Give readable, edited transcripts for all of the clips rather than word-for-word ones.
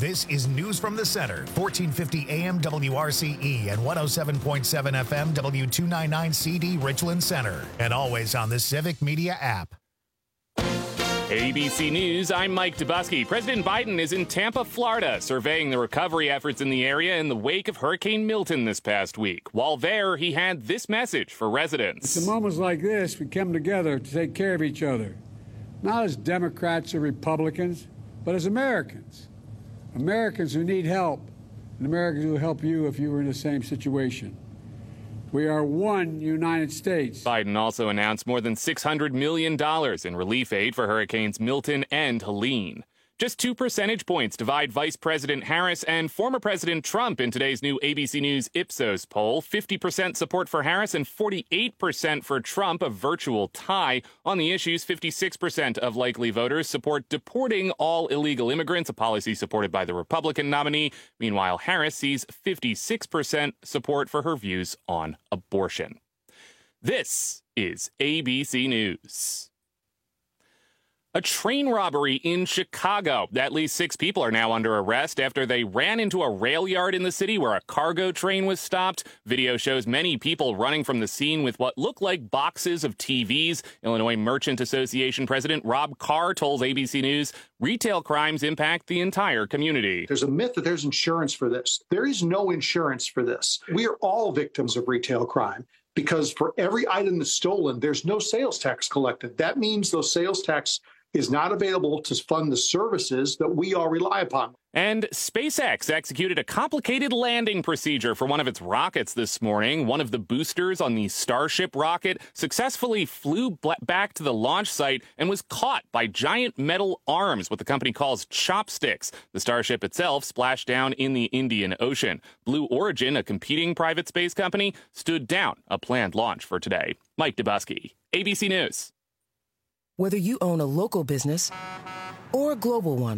This is News from the Center, 1450 AM WRCE and 107.7 FM W299 CD Richland Center, and always on the Civic Media app. ABC News, I'm Mike Dubusky. President Biden is in Tampa, Florida, surveying the recovery efforts in the area in the wake of Hurricane Milton this past week. While there, he had this message for residents. It's in moments like this we come together to take care of each other, not as Democrats or Republicans, but as Americans. Americans who need help, and Americans who will help you if you were in the same situation. We are one United States. Biden also announced more than $600 million in relief aid for Hurricanes Milton and Helene. Just 2 percentage points divide Vice President Harris and former President Trump in today's new ABC News Ipsos poll. 50% support for Harris and 48% for Trump, a virtual tie. On the issues, 56% of likely voters support deporting all illegal immigrants, a policy supported by the Republican nominee. Meanwhile, Harris sees 56% support for her views on abortion. This is ABC News. A train robbery in Chicago. At least 6 people are now under arrest after they ran into a rail yard in the city where a cargo train was stopped. Video shows many people running from the scene with what looked like boxes of TVs. Illinois Merchant Association President Rob Carr told ABC News retail crimes impact the entire community. There's a myth that there's insurance for this. There is no insurance for this. We are all victims of retail crime, because for every item that's stolen, there's no sales tax collected. That means those sales tax is not available to fund the services that we all rely upon. And SpaceX executed a complicated landing procedure for one of its rockets this morning. One of the boosters on the Starship rocket successfully flew back to the launch site and was caught by giant metal arms, what the company calls chopsticks. The Starship itself splashed down in the Indian Ocean. Blue Origin, a competing private space company, stood down a planned launch for today. Mike Dubusky, ABC News. Whether you own a local business or a global one,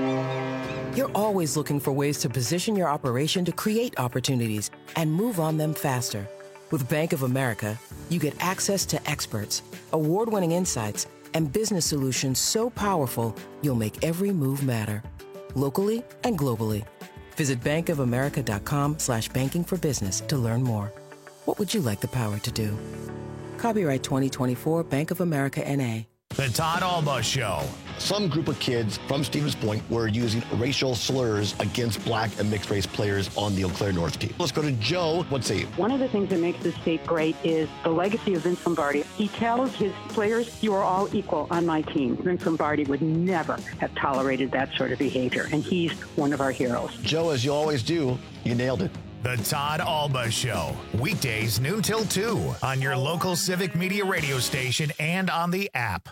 you're always looking for ways to position your operation to create opportunities and move on them faster. With Bank of America, you get access to experts, award-winning insights, and business solutions so powerful, you'll make every move matter, locally and globally. Visit bankofamerica.com/banking for business to learn more. What would you like the power to do? Copyright 2024 Bank of America N.A. The Todd Alba Show. Some group of kids from Stevens Point were using racial slurs against black and mixed race players on the Eau Claire North team. Let's go to Joe. What's he? One of the things that makes this state great is the legacy of Vince Lombardi. He tells his players, you are all equal on my team. Vince Lombardi would never have tolerated that sort of behavior, and he's one of our heroes. Joe, as you always do, you nailed it. The Todd Alba Show. Weekdays noon till 2 on your local Civic Media radio station and on the app.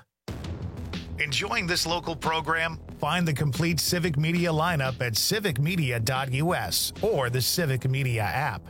Enjoying this local program? Find the complete Civic Media lineup at civicmedia.us or the Civic Media app.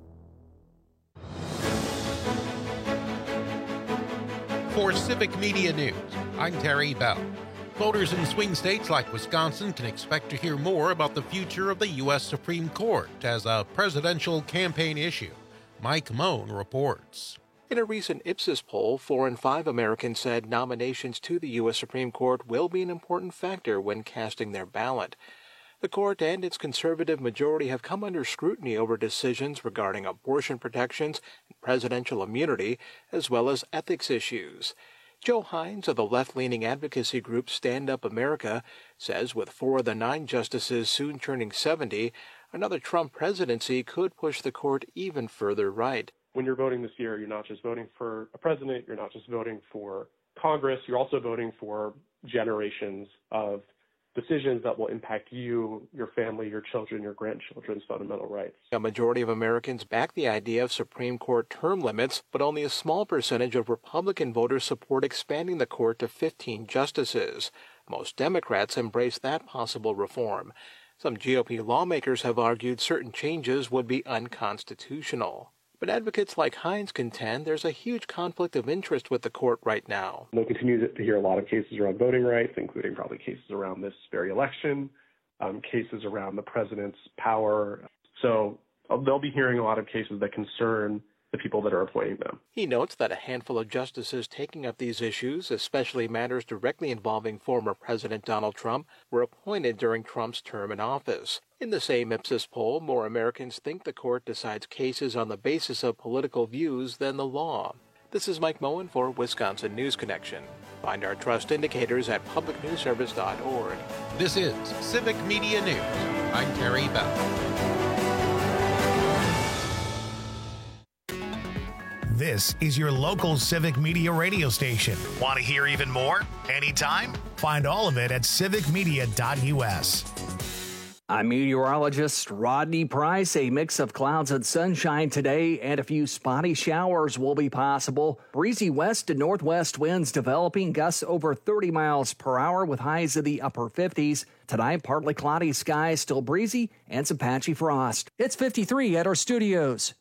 For Civic Media News, I'm Terry Bell. Voters in swing states like Wisconsin can expect to hear more about the future of the U.S. Supreme Court as a presidential campaign issue. Mike Moan reports. In a recent Ipsos poll, 4 in 5 Americans said nominations to the U.S. Supreme Court will be an important factor when casting their ballot. The court and its conservative majority have come under scrutiny over decisions regarding abortion protections and presidential immunity, as well as ethics issues. Joe Hines of the left-leaning advocacy group Stand Up America says with 4 of the 9 justices soon turning 70, another Trump presidency could push the court even further right. When you're voting this year, you're not just voting for a president, you're not just voting for Congress, you're also voting for generations of decisions that will impact you, your family, your children, your grandchildren's fundamental rights. A majority of Americans back the idea of Supreme Court term limits, but only a small percentage of Republican voters support expanding the court to 15 justices. Most Democrats embrace that possible reform. Some GOP lawmakers have argued certain changes would be unconstitutional. But advocates like Hines contend there's a huge conflict of interest with the court right now. They'll continue to hear a lot of cases around voting rights, including probably cases around this very election, cases around the president's power. So they'll be hearing a lot of cases that concern the people that are appointing them. He notes that a handful of justices taking up these issues, especially matters directly involving former President Donald Trump, were appointed during Trump's term in office. In the same Ipsos poll, more Americans think the court decides cases on the basis of political views than the law. This is Mike Moen for Wisconsin News Connection. Find our trust indicators at publicnewsservice.org. This is Civic Media News. I'm Terry Bell. This is your local Civic Media radio station. Want to hear even more? Anytime? Find all of it at civicmedia.us. I'm meteorologist Rodney Price. A mix of clouds and sunshine today, and a few spotty showers will be possible. Breezy west to northwest winds developing, gusts over 30 miles per hour with highs in the upper 50s. Tonight, partly cloudy skies, still breezy, and some patchy frost. It's 53 at our studios.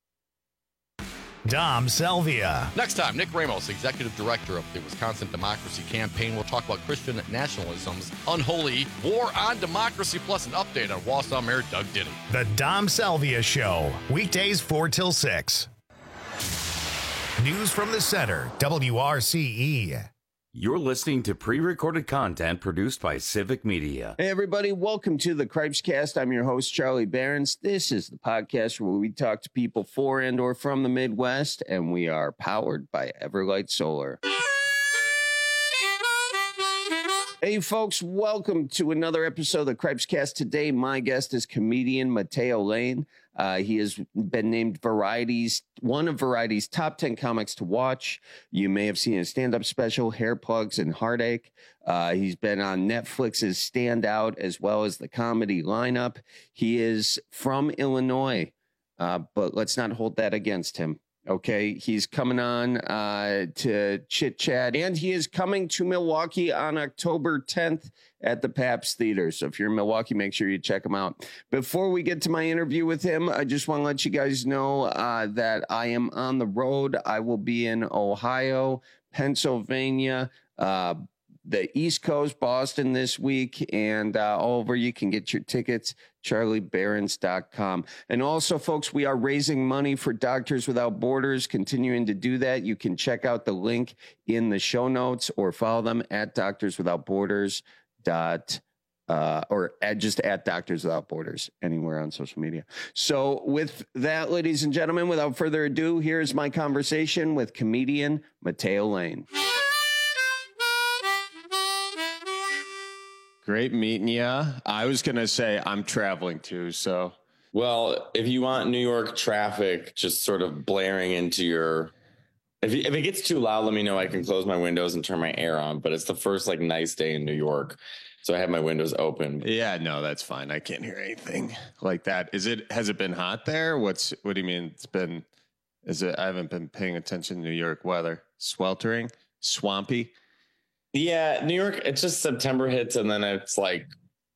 Dom Selvia. Next time, Nick Ramos, Executive Director of the Wisconsin Democracy Campaign, will talk about Christian nationalism's unholy war on democracy, plus an update on Wausau Mayor Doug Diddy. The Dom Selvia Show, weekdays 4 till 6. News from the Center, WRCE. You're listening to pre-recorded content produced by Civic Media. Hey, everybody. Welcome to the Cripescast. I'm your host, Charlie Behrens. This is the podcast where we talk to people for and or from the Midwest, and we are powered by Everlight Solar. Hey, folks. Welcome to another episode of the Cripescast. Today, my guest is comedian Matteo Lane. He has been named one of Variety's top 10 comics to watch. You may have seen his stand-up special, Hair Plugs and Heartache. He's been on Netflix's Stand Out as well as the comedy lineup. He is from Illinois, but let's not hold that against him. Okay, he's coming on to Chit Chat, and he is coming to Milwaukee on October 10th at the Pabst Theater. So if you're in Milwaukee, make sure you check him out. Before we get to my interview with him, I just want to let you guys know that I am on the road. I will be in Ohio, Pennsylvania, the East Coast, Boston this week, and all over. You can get your tickets, charliebehrens.com. And also, folks, we are raising money for Doctors Without Borders, continuing to do that. You can check out the link in the show notes or follow them at Doctors Without Borders or just at Doctors Without Borders anywhere on social media. So with that, ladies and gentlemen, without further ado, here's my conversation with comedian Matteo Lane. Great meeting you. I was going to say I'm traveling too, so. Well, if you want New York traffic just sort of blaring into your... If it gets too loud, let me know. I can close my windows and turn my air on, but it's the first nice day in New York, so I have my windows open. Yeah, no, that's fine. I can't hear anything like that. Has it been hot there? What do you mean I haven't been paying attention to New York weather. Sweltering? Swampy? Yeah, New York, it's just September hits, and then it's like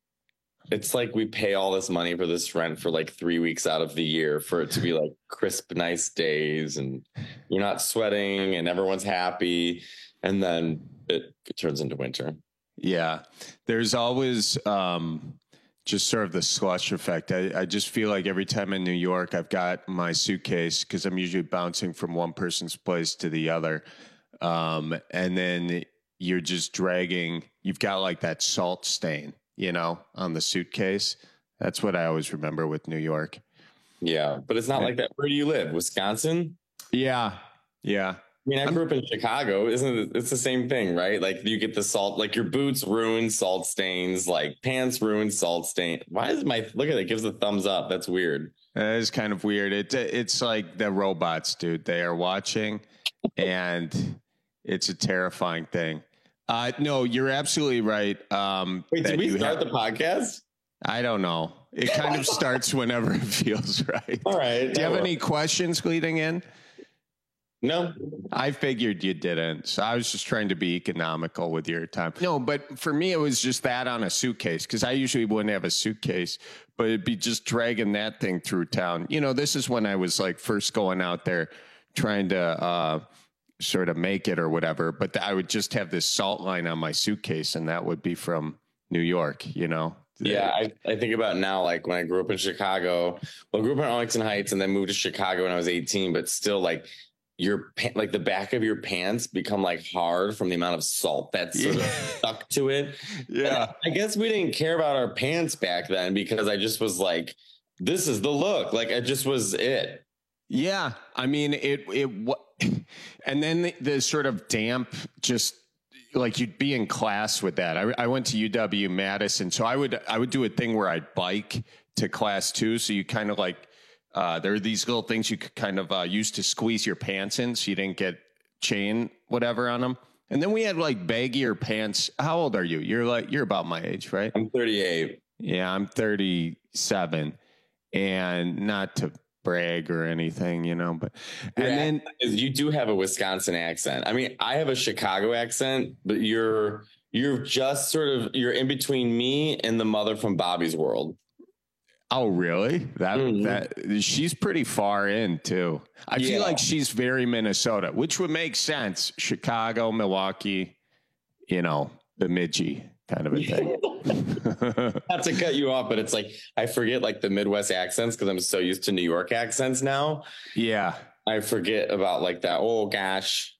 we pay all this money for this rent for 3 weeks out of the year for it to be crisp, nice days, and you're not sweating and everyone's happy, and then it turns into winter. Yeah, there's always just sort of the slush effect. I just feel like every time in New York, I've got my suitcase because I'm usually bouncing from one person's place to the other, and then you're just dragging, you've got that salt stain, on the suitcase. That's what I always remember with New York. Yeah, but it's not like that. Where do you live? Wisconsin? Yeah. I mean, I grew up in Chicago. Isn't it? It's the same thing, right? You get the salt, your boots ruin salt stains, pants ruin salt stain. Why is look at it, gives a thumbs up. That's weird. That is kind of weird. It's like the robots, dude. They are watching, and it's a terrifying thing. No, you're absolutely right. Wait, did we start the podcast? I don't know. It kind of starts whenever it feels right. All right. Do you have any questions leading in? No. I figured you didn't. So I was just trying to be economical with your time. No, but for me, it was just that on a suitcase, because I usually wouldn't have a suitcase, but it'd be just dragging that thing through town. This is when I was first going out there trying to sort of make it or whatever, but I would just have this salt line on my suitcase, and that would be from New York, Yeah, I think about now, like when I grew up in Chicago. Well, I grew up in Arlington Heights and then moved to Chicago when I was 18, but still like like the back of your pants become like hard from the amount of salt that's sort of stuck to it. Yeah. And I guess we didn't care about our pants back then because I just was like, this is the look. Like it just was it. Yeah. I mean, and then the sort of damp, just like you'd be in class with that. I went to UW Madison. So I would do a thing where I'd bike to class too. So you kind of like, there are these little things you could kind of use to squeeze your pants in so you didn't get chain whatever on them. And then we had like baggier pants. How old are you? You're about my age, right? I'm 38. Yeah, I'm 37. And not to brag or anything, but then you do have a Wisconsin accent. I mean, I have a Chicago accent, but you're just you're in between me and the mother from Bobby's World. Oh, really? That she's pretty far in too. I feel like she's very Minnesota, which would make sense. Chicago, Milwaukee, Bemidji kind of a thing. Not to cut you off, but it's like I forget like the Midwest accents because I'm so used to New York accents now. Yeah. I forget about like that. Oh gosh.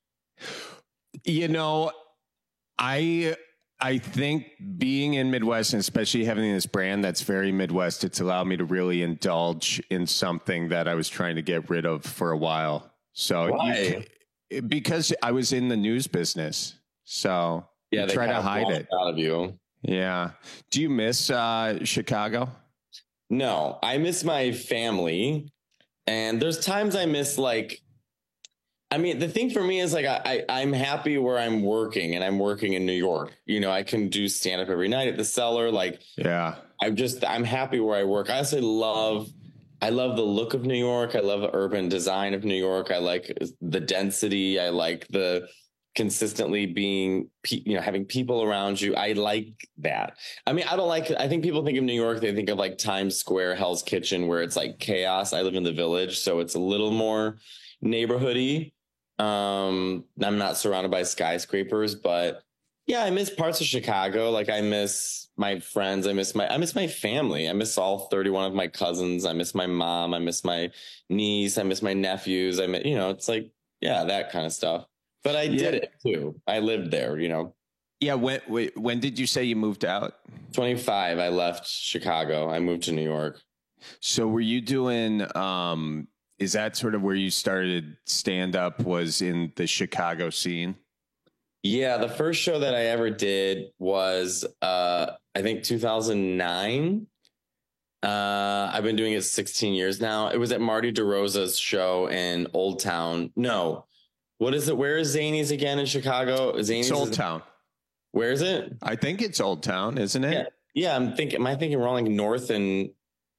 I think being in Midwest, and especially having this brand that's very Midwest, it's allowed me to really indulge in something that I was trying to get rid of for a while. So because I was in the news business. So yeah, they try to hide it out of you. Yeah. Do you miss Chicago? No, I miss my family. And there's times I miss the thing for me is like I'm happy where I'm working, and I'm working in New York. I can do stand up every night at the Cellar. I'm happy where I work. I also I love the look of New York. I love the urban design of New York. I like the density. I like the consistently being, having people around you. I like that. I mean, I think people think of New York, they think of like Times Square, Hell's Kitchen, where it's like chaos. I live in the Village, so it's a little more neighborhoody. I'm not surrounded by skyscrapers, but yeah, I miss parts of Chicago. Like I miss my friends. I miss my family. I miss all 31 of my cousins. I miss my mom. I miss my niece. I miss my nephews. It's like, yeah, that kind of stuff. But I did it too. I lived there, Yeah. When did you say you moved out? 25. I left Chicago. I moved to New York. So were you doing, is that sort of where you started stand up, was in the Chicago scene? Yeah. The first show that I ever did was, I think 2009. I've been doing it 16 years now. It was at Marty DeRosa's show in Old Town. No. What is it? Where is Zanies again in Chicago? It's Old Town. Where is it? I think it's Old Town, isn't it? Yeah. Am I thinking wrong? Like North and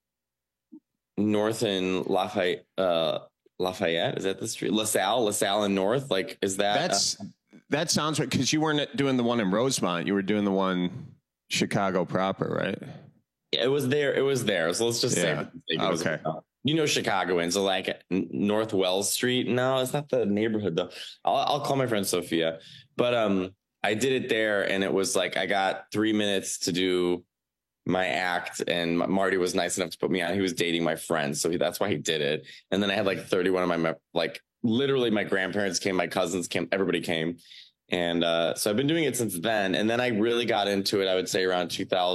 Lafayette. Lafayette, is that the street? LaSalle and North. Like, is that? That sounds right. Because you weren't doing the one in Rosemont. You were doing the one Chicago proper, right? Yeah, it was there. So let's just say. Okay. Chicagoans, so like North Wells Street. No, it's not the neighborhood though. I'll call my friend Sophia, but I did it there, and it was like I got 3 minutes to do my act, and Marty was nice enough to put me on. He was dating my friend, so that's why he did it. And then I had like 31 of my literally my grandparents came, my cousins came, everybody came, and so I've been doing it since then. And then I really got into it, I would say around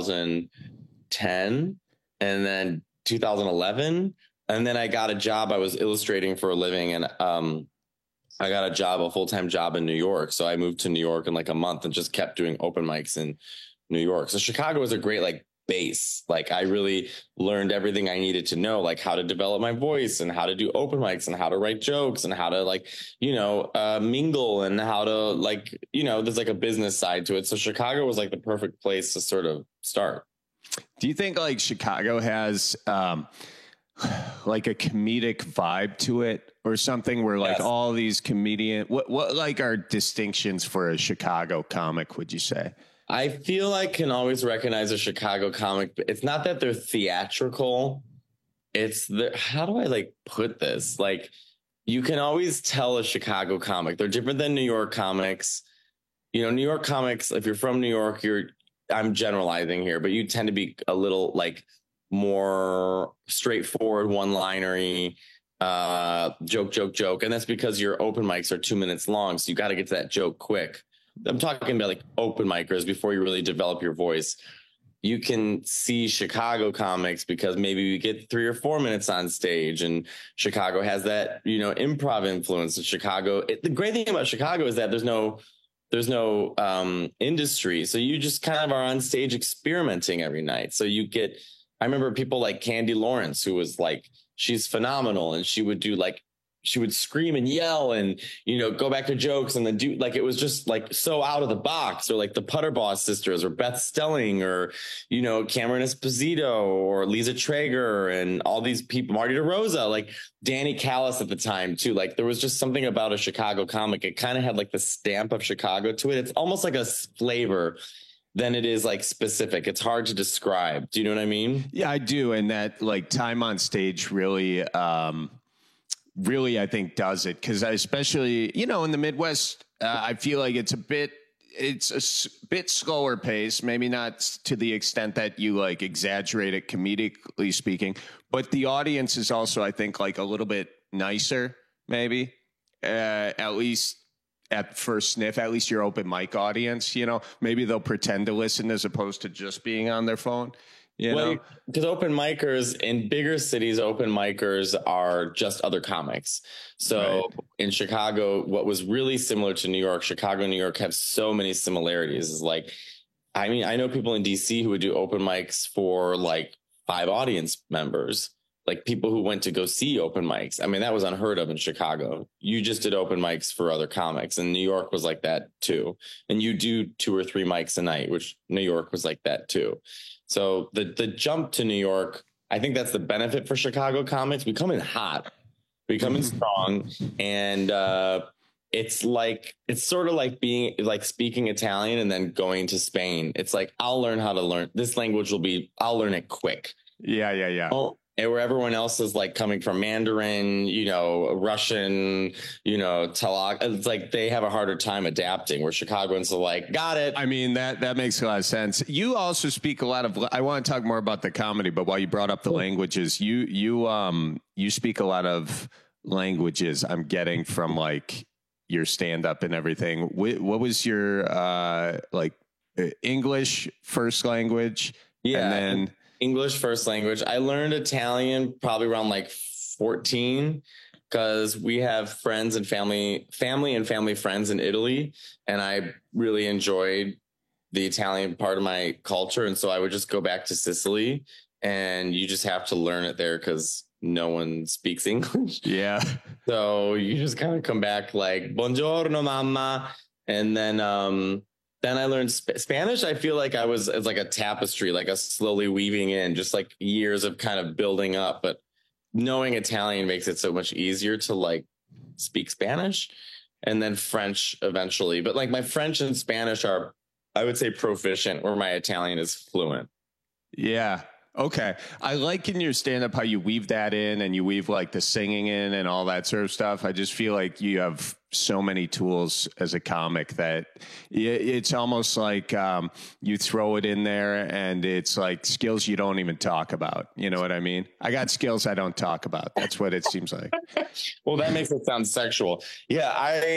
2010, and then 2011. And then I got a job. I was illustrating for a living, and I got a full-time job in New York. So I moved to New York in like a month and just kept doing open mics in New York. So Chicago was a great base. Like I really learned everything I needed to know, like how to develop my voice and how to do open mics and how to write jokes and how to mingle and how to there's like a business side to it. So Chicago was like the perfect place to sort of start. Do you think like Chicago has like a comedic vibe to it or something where like all these what like are distinctions for a Chicago comic, would you say? I feel I can always recognize a Chicago comic, but it's not that they're theatrical. It's how do I put this? Like you can always tell a Chicago comic. They're different than New York comics. New York comics, if you're from New York, I'm generalizing here, but you tend to be a little like more straightforward, one-linery, joke. And that's because your open mics are 2 minutes long. So you got to get to that joke quick. I'm talking about like open micers before you really develop your voice. You can see Chicago comics because maybe we get 3 or 4 minutes on stage, and Chicago has that, improv influence in Chicago. The great thing about Chicago is that there's no industry. So you just kind of are on stage experimenting every night. So I remember people like Candy Lawrence, who was like, she's phenomenal. And she would scream and yell and, go back to jokes and then do like, it was just like so out of the box, or like the Putterboss sisters or Beth Stelling or, Cameron Esposito or Lisa Traeger and all these people, Marty DeRosa, like Danny Callis at the time too. Like there was just something about a Chicago comic. It kind of had like the stamp of Chicago to it. It's almost like a flavor than it is like specific. It's hard to describe. Do you know what I mean? Yeah, I do. And that like time on stage really, I think does it. Cause especially, in the Midwest, I feel like it's a bit slower pace, maybe not to the extent that you like exaggerate it comedically speaking, but the audience is also, I think, like a little bit nicer, maybe, at least at first sniff, at least your open mic audience, maybe they'll pretend to listen as opposed to just being on their phone. Because open micers in bigger cities, open micers are just other comics. So in Chicago, what was really similar to New York, Chicago and New York have so many similarities. Is like, I know people in DC who would do open mics for like 5 audience members, like people who went to go see open mics. I mean, that was unheard of in Chicago. You just did open mics for other comics, and New York was like that too. And you do 2 or 3 mics a night, which New York was like that too. So the jump to New York, I think that's the benefit for Chicago comics. We come in hot, we come in strong, and it's sort of like being like speaking Italian and then going to Spain. It's like, I'll learn this language I'll learn it quick. Yeah. And where everyone else is like coming from Mandarin, Russian, Tagalog, it's like they have a harder time adapting, where Chicagoans are like, got it. I mean, that makes a lot of sense. You also speak a lot of, I want to talk more about the comedy, but while you brought up the languages, you speak a lot of languages I'm getting from like your stand up and everything. What was your English first language? Yeah. And then English first language. I learned Italian probably around like 14 because we have friends and family friends in Italy. And I really enjoyed the Italian part of my culture. And so I would just go back to Sicily, and you just have to learn it there because no one speaks English. Yeah. So you just kind of come back like, buongiorno, mamma. And then I learned Spanish. I feel like it's like a tapestry, like a slowly weaving in, just like years of kind of building up. But knowing Italian makes it so much easier to like speak Spanish, and then French eventually. But like my French and Spanish are, I would say, proficient, where my Italian is fluent. Yeah. Okay. I like in your stand-up how you weave that in, and you weave like the singing in and all that sort of stuff. I just feel like you have so many tools as a comic that it's almost like you throw it in there, and it's like skills you don't even talk about. You know what I mean? I got skills I don't talk about. That's what it seems like. Well, that makes it sound sexual. Yeah,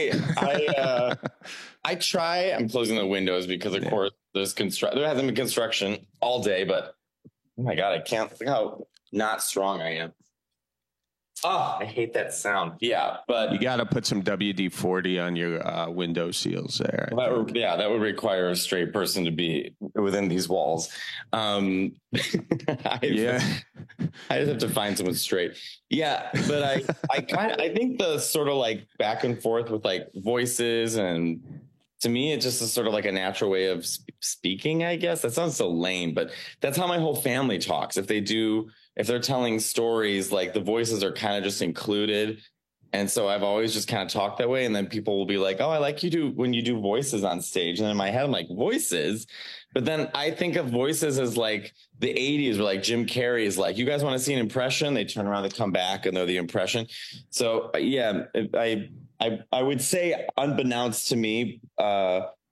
I try. I'm closing the windows because, of course, there hasn't been construction all day, but oh my God, I can't think how not strong I am. Oh, I hate that sound. Yeah, but you got to put some WD-40 on your window seals there. That would require a straight person to be within these walls. I just have to find someone straight. Yeah, but I think the sort of like back and forth with like voices, and to me, it's just a sort of like a natural way of speaking, I guess. That sounds so lame, but that's how my whole family talks. If they're telling stories, like the voices are kind of just included. And so I've always just kind of talked that way. And then people will be like, oh, I like when you do voices on stage. And then in my head, I'm like, voices? But then I think of voices as like the 80s, where like Jim Carrey is like, you guys want to see an impression? They turn around, they come back, and they're the impression. So yeah, I would say, unbeknownst to me, a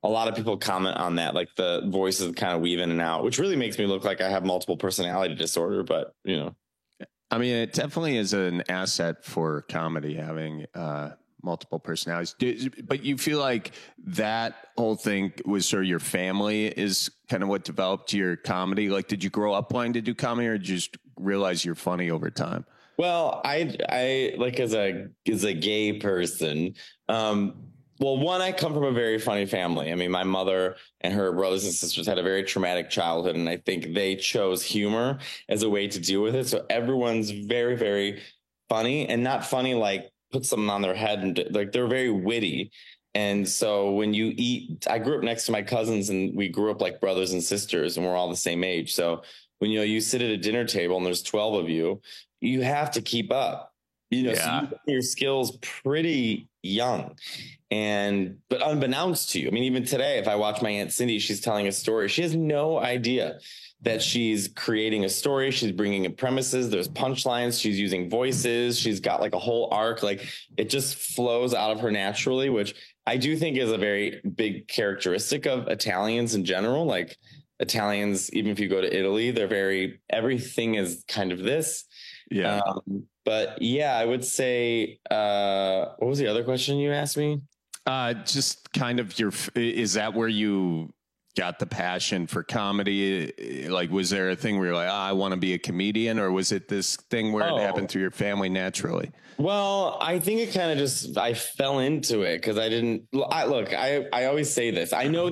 a lot of people comment on that, like the voices kind of weave in and out, which really makes me look like I have multiple personality disorder. But, you know, I mean, it definitely is an asset for comedy having multiple personalities. But you feel like that whole thing was sort of your family is kind of what developed your comedy. Like, did you grow up wanting to do comedy, or did you just realize you're funny over time? Well, I like as a gay person. Well, one, I come from a very funny family. I mean, my mother and her brothers and sisters had a very traumatic childhood, and I think they chose humor as a way to deal with it. So everyone's very, very funny, and not funny like put something on their head, and like they're very witty. And so when you eat, I grew up next to my cousins, and we grew up like brothers and sisters, and we're all the same age. So when you sit at a dinner table and there's 12 of you, you have to keep up. So you learn your skills pretty young. But unbeknownst to you, I mean, even today, if I watch my Aunt Cindy, she's telling a story. She has no idea that she's creating a story. She's bringing in premises. There's punchlines. She's using voices. She's got like a whole arc. Like it just flows out of her naturally, which I do think is a very big characteristic of Italians in general. Like Italians, even if you go to Italy, everything is kind of this. Yeah. But yeah, I would say, what was the other question you asked me? Just kind of is that where you got the passion for comedy? Like, was there a thing where you're like, I want to be a comedian, or was it this thing where it happened through your family naturally? Well, I think it kind of I fell into it because I always say this. I know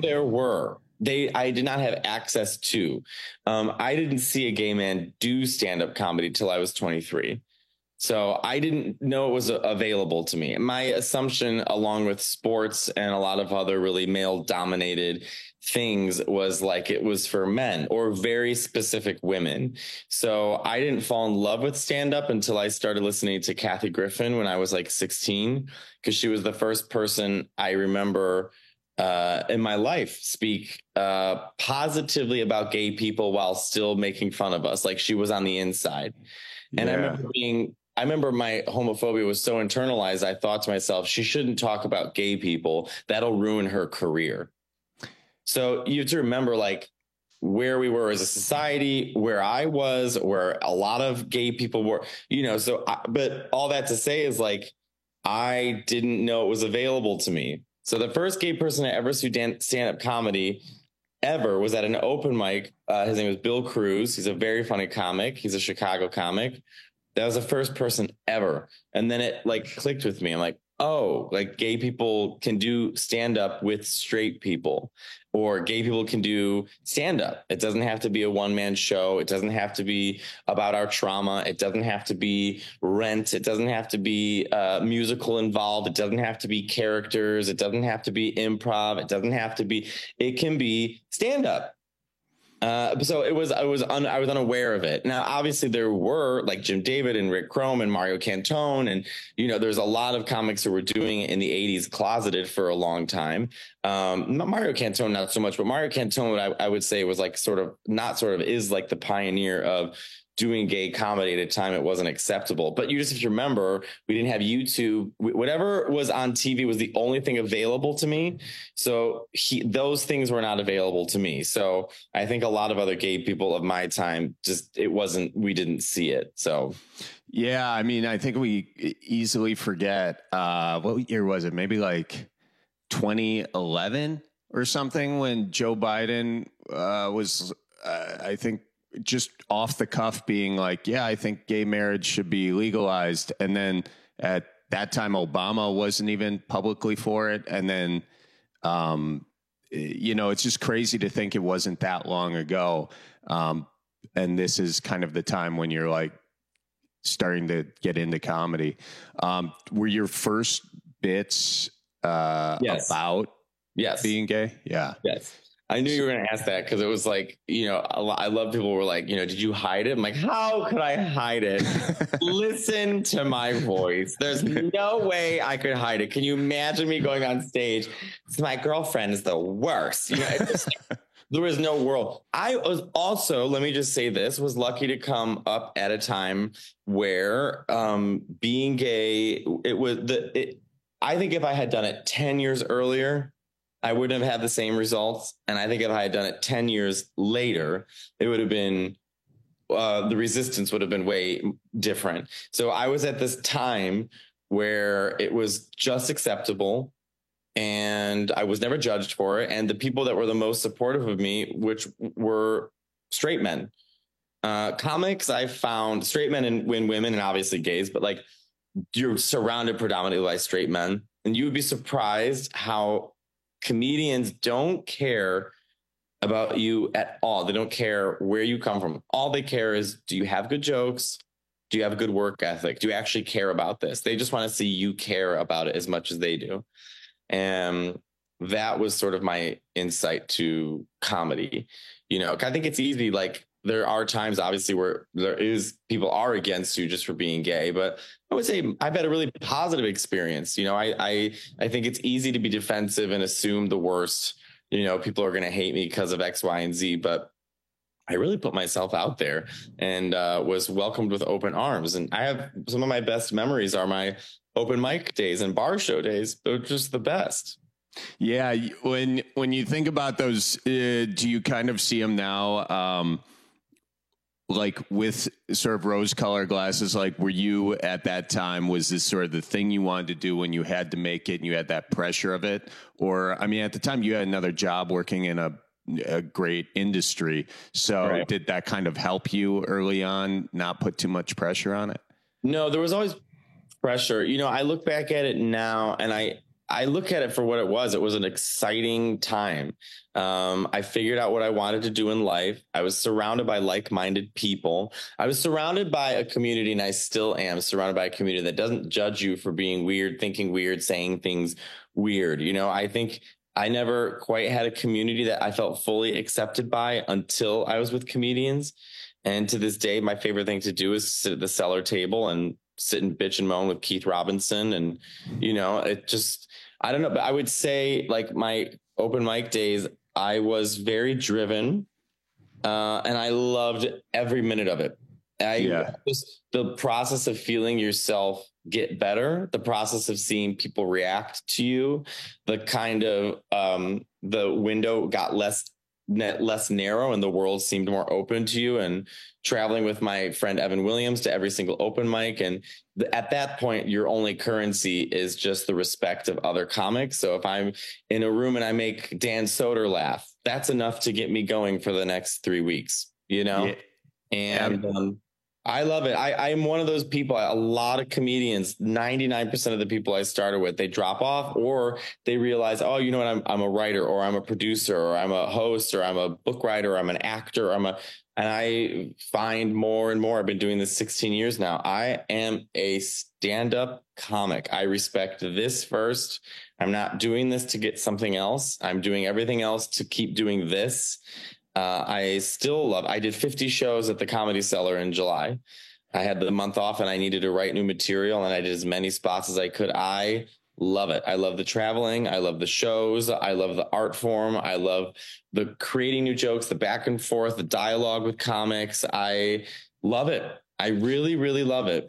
I did not have access to, I didn't see a gay man do stand-up comedy till I was 23. So I didn't know it was available to me. My assumption, along with sports and a lot of other really male-dominated things, was like it was for men or very specific women. So I didn't fall in love with stand-up until I started listening to Kathy Griffin when I was like 16, because she was the first person I remember in my life speak positively about gay people while still making fun of us. Like she was on the inside. And I remember my homophobia was so internalized. I thought to myself, she shouldn't talk about gay people. That'll ruin her career. So you have to remember like where we were as a society, where I was, where a lot of gay people were, but all that to say is like, I didn't know it was available to me. So the first gay person I ever saw stand-up comedy ever was at an open mic. His name was Bill Cruz. He's a very funny comic. He's a Chicago comic. That was the first person ever. And then it like clicked with me. I'm like, oh, like gay people can do stand-up with straight people, or gay people can do stand-up. It doesn't have to be a one-man show. It doesn't have to be about our trauma. It doesn't have to be Rent. It doesn't have to be musical involved. It doesn't have to be characters. It doesn't have to be improv. It can be stand-up. So I was unaware of it. Now, obviously there were like Jim David and Rick Chrome and Mario Cantone. And, there's a lot of comics who were doing it in the 80s, closeted for a long time. Mario Cantone, not so much, but Mario Cantone, I would say was like is like the pioneer of doing gay comedy at a time it wasn't acceptable. But you just have to remember, we didn't have YouTube. Whatever was on TV was the only thing available to me. So those things were not available to me. So I think a lot of other gay people of my time, we didn't see it. So. Yeah. I mean, I think we easily forget, what year was it? Maybe like 2011 or something, when Joe Biden was, I think, just off the cuff being like, yeah, I think gay marriage should be legalized. And then at that time, Obama wasn't even publicly for it. And then, it's just crazy to think it wasn't that long ago. And this is kind of the time when you're like starting to get into comedy. Were your first bits about being gay? Yeah. Yes. I knew you were going to ask that, because it was like, I love people who were like, did you hide it? I'm like, how could I hide it? Listen to my voice. There's no way I could hide it. Can you imagine me going on stage? My girlfriend is the worst. There was no world. I was also, let me just say this, was lucky to come up at a time where being gay, I think if I had done it 10 years earlier, I wouldn't have had the same results. And I think if I had done it 10 years later, it would have been, the resistance would have been way different. So I was at this time where it was just acceptable and I was never judged for it. And the people that were the most supportive of me, which were straight men. Comics, I found straight men and women and obviously gays, but like you're surrounded predominantly by straight men. And you would be surprised how comedians don't care about you at all. They don't care where you come from. All they care is, do you have good jokes? Do you have a good work ethic? Do you actually care about this? They just want to see you care about it as much as they do. And that was sort of my insight to comedy. You know, I think it's easy. Like there are times obviously where people are against you just for being gay, but I would say I've had a really positive experience. You know, I think it's easy to be defensive and assume the worst. You know, people are going to hate me because of X, Y, and Z, but I really put myself out there and was welcomed with open arms. And I have some of my best memories are my open mic days and bar show days. They're just the best. Yeah. When you think about those, do you kind of see them now? Like with sort of rose colored glasses, like were you at that time, was this sort of the thing you wanted to do when you had to make it and you had that pressure of it? Or, I mean, at the time you had another job working in a great industry. So right. Did that kind of help you early on, not put too much pressure on it? No, there was always pressure. You know, I look back at it now and I look at it for what it was. It was an exciting time. I figured out what I wanted to do in life. I was surrounded by like-minded people. I was surrounded by a community, and I still am surrounded by a community that doesn't judge you for being weird, thinking weird, saying things weird. You know, I think I never quite had a community that I felt fully accepted by until I was with comedians. And to this day, my favorite thing to do is sit at the cellar table and sit and bitch and moan with Keith Robinson. And, you know, it just, I don't know, but I would say like my open mic days, I was very driven and I loved every minute of it. Just the process of feeling yourself get better, the process of seeing people react to you, the kind of the window got less narrow and the world seemed more open to you, and traveling with my friend Evan Williams to every single open mic. And at that point, your only currency is just the respect of other comics. So if I'm in a room and I make Dan Soder laugh, that's enough to get me going for the next 3 weeks, you know? Yeah. And I love it. I'm one of those people, a lot of comedians, 99% of the people I started with, they drop off or they realize, oh, you know what, I'm a writer or I'm a producer or I'm a host or I'm a book writer or I'm an actor. And I find more and more, I've been doing this 16 years now. I am a stand-up comic. I respect this first. I'm not doing this to get something else. I'm doing everything else to keep doing this. I still love, I did 50 shows at the Comedy Cellar in July. I had the month off and I needed to write new material and I did as many spots as I could. I love it. I love the traveling. I love the shows. I love the art form. I love the creating new jokes, the back and forth, the dialogue with comics. I love it. I really, really love it.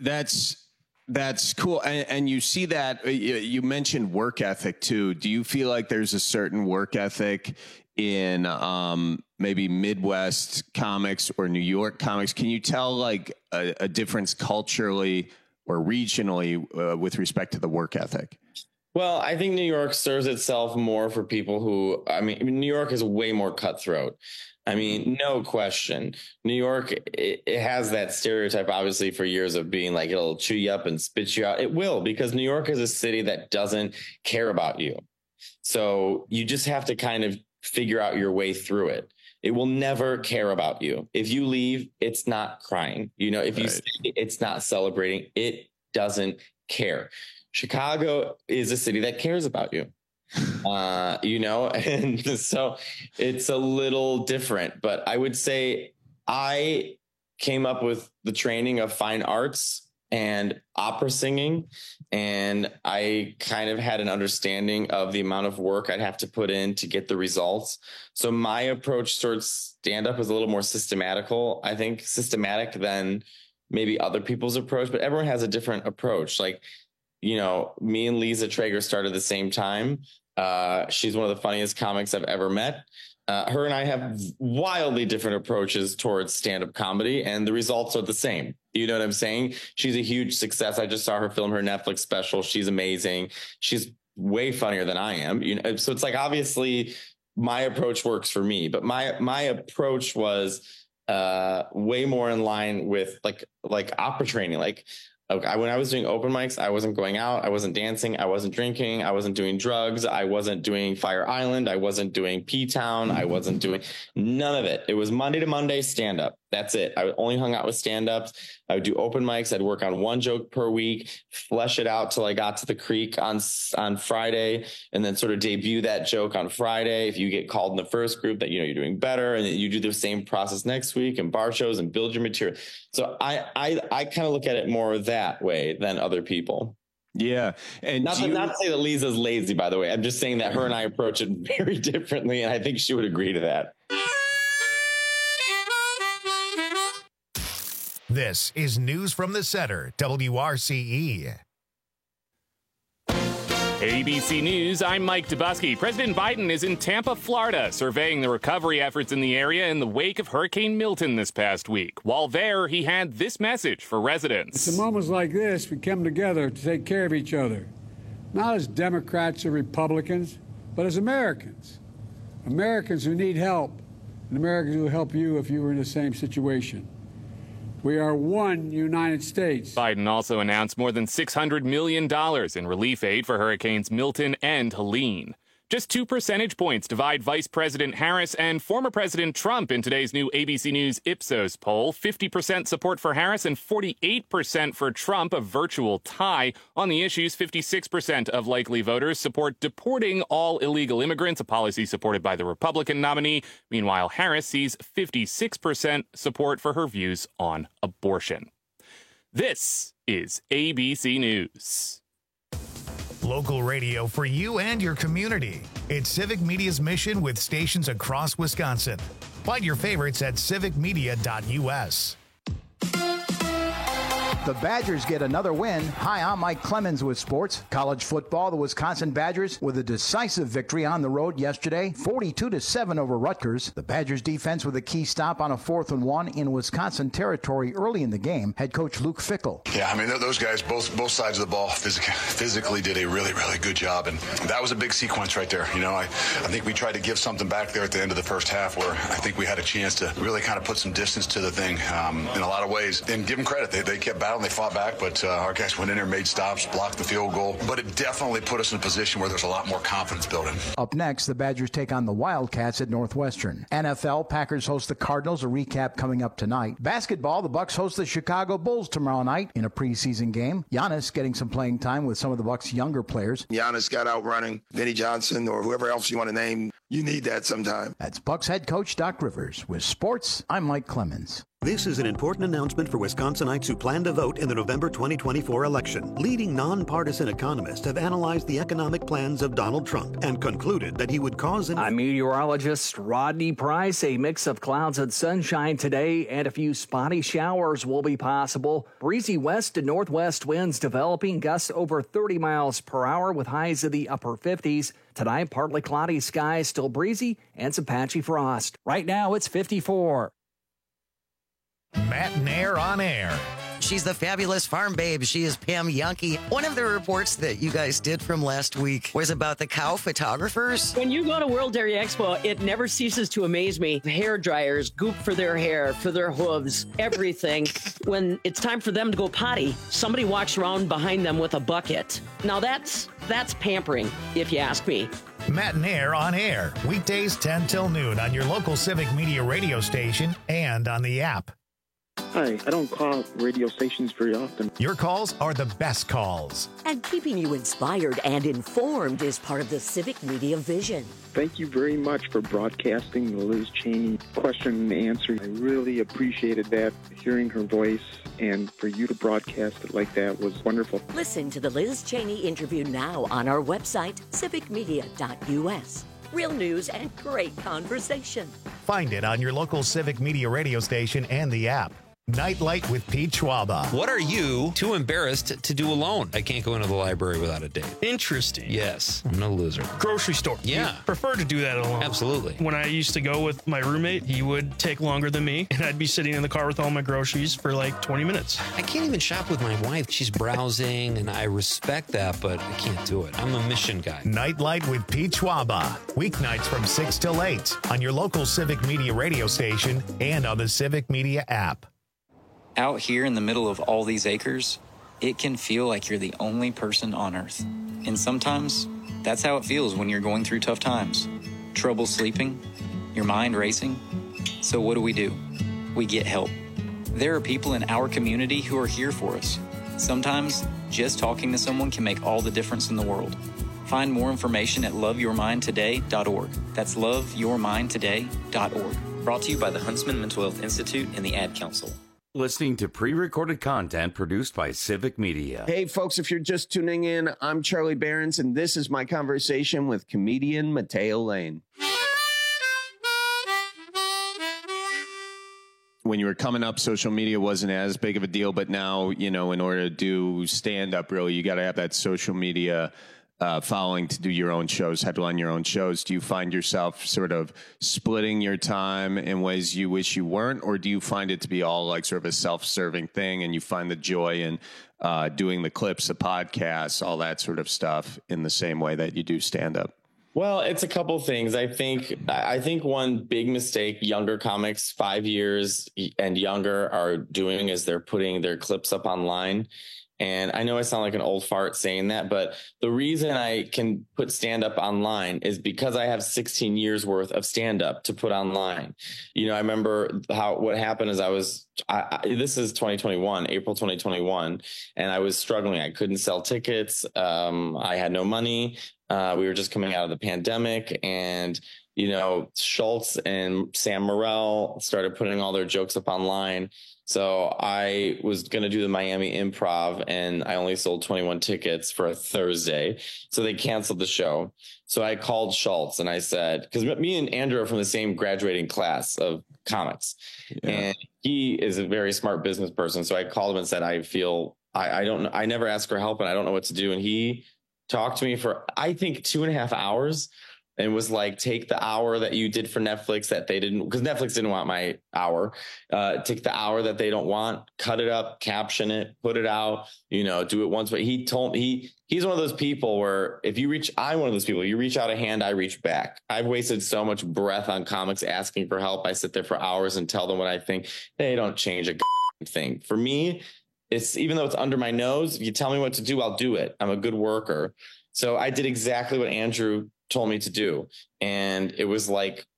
That's cool. And you see that you mentioned work ethic too. Do you feel like there's a certain work ethic in maybe Midwest comics or New York comics? Can you tell like a difference culturally or regionally with respect to the work ethic? Well, I think New York serves itself more for people who, I mean, New York is way more cutthroat. I mean, no question. New York, it has that stereotype, obviously, for years of being like, it'll chew you up and spit you out. It will, because New York is a city that doesn't care about you. So you just have to kind of figure out your way through it. It will never care about you. If you leave, it's not crying. You know, if you stay, it's not celebrating. It doesn't care. Chicago is a city that cares about you. You know, and so it's a little different, but I would say I came up with the training of fine arts and opera singing, and I kind of had an understanding of the amount of work I'd have to put in to get the results. So my approach towards stand-up is a little more systematical, I think, systematic than maybe other people's approach, but everyone has a different approach. Like, you know, me and Lisa Traeger started at the same time. She's one of the funniest comics I've ever met. Her and I have wildly different approaches towards stand-up comedy, and the results are the same. You know what I'm saying? She's a huge success. I just saw her film her Netflix special. She's amazing. She's way funnier than I am. You know, so it's like, obviously my approach works for me, but my approach was way more in line with like opera training. Like, okay, when I was doing open mics, I wasn't going out, I wasn't dancing, I wasn't drinking, I wasn't doing drugs, I wasn't doing Fire Island, I wasn't doing P-Town, I wasn't doing none of it. It was Monday to Monday stand-up. That's it. I only hung out with stand-ups. I would do open mics. I'd work on one joke per week, flesh it out till I got to the creek on Friday, and then sort of debut that joke on Friday. If you get called in the first group, that you know you're doing better, and you do the same process next week and bar shows and build your material. So I kind of look at it more that way than other people. Yeah. And not to say that Lisa's lazy, by the way. I'm just saying that her and I approach it very differently, and I think she would agree to that. This is News from the Center, WRCE. ABC News, I'm Mike Dubusky. President Biden is in Tampa, Florida, surveying the recovery efforts in the area in the wake of Hurricane Milton this past week. While there, he had this message for residents. It's in moments like this we come together to take care of each other, not as Democrats or Republicans, but as Americans. Americans who need help, and Americans who will help you if you were in the same situation. We are one United States. Biden also announced more than $600 million in relief aid for Hurricanes Milton and Helene. Just 2 percentage points divide Vice President Harris and former President Trump in today's new ABC News Ipsos poll. 50% support for Harris and 48% for Trump, a virtual tie. On the issues, 56% of likely voters support deporting all illegal immigrants, a policy supported by the Republican nominee. Meanwhile, Harris sees 56% support for her views on abortion. This is ABC News. Local radio for you and your community. It's Civic Media's mission with stations across Wisconsin. Find your favorites at civicmedia.us. The Badgers get another win. Hi, I'm Mike Clemens with sports. College football, the Wisconsin Badgers with a decisive victory on the road yesterday, 42-7 over Rutgers. The Badgers defense with a key stop on a 4th and 1 in Wisconsin territory early in the game. Head coach Luke Fickell. Yeah, I mean, those guys, both sides of the ball physically did a really, really good job. And that was a big sequence right there. You know, I think we tried to give something back there at the end of the first half where I think we had a chance to really kind of put some distance to the thing in a lot of ways. And give them credit. They kept battling. They fought back, but our guys went in there, made stops, blocked the field goal. But it definitely put us in a position where there's a lot more confidence building. Up next, the Badgers take on the Wildcats at Northwestern. NFL, Packers host the Cardinals. A recap coming up tonight. Basketball, the Bucks host the Chicago Bulls tomorrow night in a preseason game. Giannis getting some playing time with some of the Bucks' younger players. Giannis got out running Vinnie Johnson or whoever else you want to name. You need that sometime. That's Bucks head coach Doc Rivers. With sports, I'm Mike Clemens. This is an important announcement for Wisconsinites who plan to vote in the November 2024 election. Leading nonpartisan economists have analyzed the economic plans of Donald Trump and concluded that he would cause I'm meteorologist Rodney Price. A mix of clouds and sunshine today, and a few spotty showers will be possible. Breezy west to northwest winds developing, gusts over 30 miles per hour with highs in the upper 50s. Tonight, partly cloudy skies, still breezy, and some patchy frost. Right now, it's 54. Matt Nair on air. She's the fabulous farm babe. She is Pam Yankee. One of the reports that you guys did from last week was about the cow photographers. When you go to World Dairy Expo, it never ceases to amaze me. Hair dryers, goop for their hair, for their hooves, everything. When it's time for them to go potty, somebody walks around behind them with a bucket. Now that's pampering, if you ask me. Matt Nair on air. Weekdays 10 till noon on your local Civic Media radio station and on the app. Hi, I don't call radio stations very often. Your calls are the best calls. And keeping you inspired and informed is part of the Civic Media vision. Thank you very much for broadcasting the Liz Cheney question and answer. I really appreciated that, hearing her voice, and for you to broadcast it like that was wonderful. Listen to the Liz Cheney interview now on our website, civicmedia.us. Real news and great conversation. Find it on your local Civic Media radio station and the app. Nightlight with Pete Schwaba. What are you too embarrassed to do alone? I can't go into the library without a date. Interesting. Yes, I'm no loser. Grocery store. Yeah. You prefer to do that alone. Absolutely. When I used to go with my roommate, he would take longer than me, and I'd be sitting in the car with all my groceries for like 20 minutes. I can't even shop with my wife. She's browsing, and I respect that, but I can't do it. I'm a mission guy. Nightlight with Pete Schwaba. Weeknights from 6 till 8 on your local Civic Media radio station and on the Civic Media app. Out here in the middle of all these acres, it can feel like you're the only person on Earth. And sometimes, that's how it feels when you're going through tough times. Trouble sleeping, your mind racing. So what do? We get help. There are people in our community who are here for us. Sometimes, just talking to someone can make all the difference in the world. Find more information at loveyourmindtoday.org. That's loveyourmindtoday.org. Brought to you by the Huntsman Mental Health Institute and the Ad Council. Listening to pre-recorded content produced by Civic Media. Hey, folks, if you're just tuning in, I'm Charlie Behrens, and this is my conversation with comedian Matteo Lane. When you were coming up, social media wasn't as big of a deal, but now, you know, in order to do stand-up, really, you got to have that social media following to do your own shows, headline your own shows. Do you find yourself sort of splitting your time in ways you wish you weren't, or do you find it to be all like sort of a self-serving thing and you find the joy in doing the clips, the podcasts, all that sort of stuff in the same way that you do stand-up? Well, it's a couple things. I think one big mistake younger comics 5 years and younger are doing is they're putting their clips up online. And I know I sound like an old fart saying that, but the reason I can put stand-up online is because I have 16 years worth of stand-up to put online. You know, I remember what happened is this is 2021, April 2021, and I was struggling. I couldn't sell tickets. I had no money. We were just coming out of the pandemic, and you know, Schultz and Sam Morril started putting all their jokes up online. So I was going to do the Miami Improv, and I only sold 21 tickets for a Thursday. So they canceled the show. So I called Schultz and I said, because me and Andrew are from the same graduating class of comics, and he is a very smart business person. So I called him and said, I never ask for help and I don't know what to do. And he talked to me for, I think, 2.5 hours. And was like, take the hour that you did for Netflix that they didn't, because Netflix didn't want my hour. Take the hour that they don't want, cut it up, caption it, put it out, you know, do it once. But he told me, he's one of those people where I'm one of those people, you reach out a hand, I reach back. I've wasted so much breath on comics asking for help. I sit there for hours and tell them what I think. They don't change a thing. For me, it's, even though it's under my nose, if you tell me what to do, I'll do it. I'm a good worker. So I did exactly what Andrew told me to do. And it was like,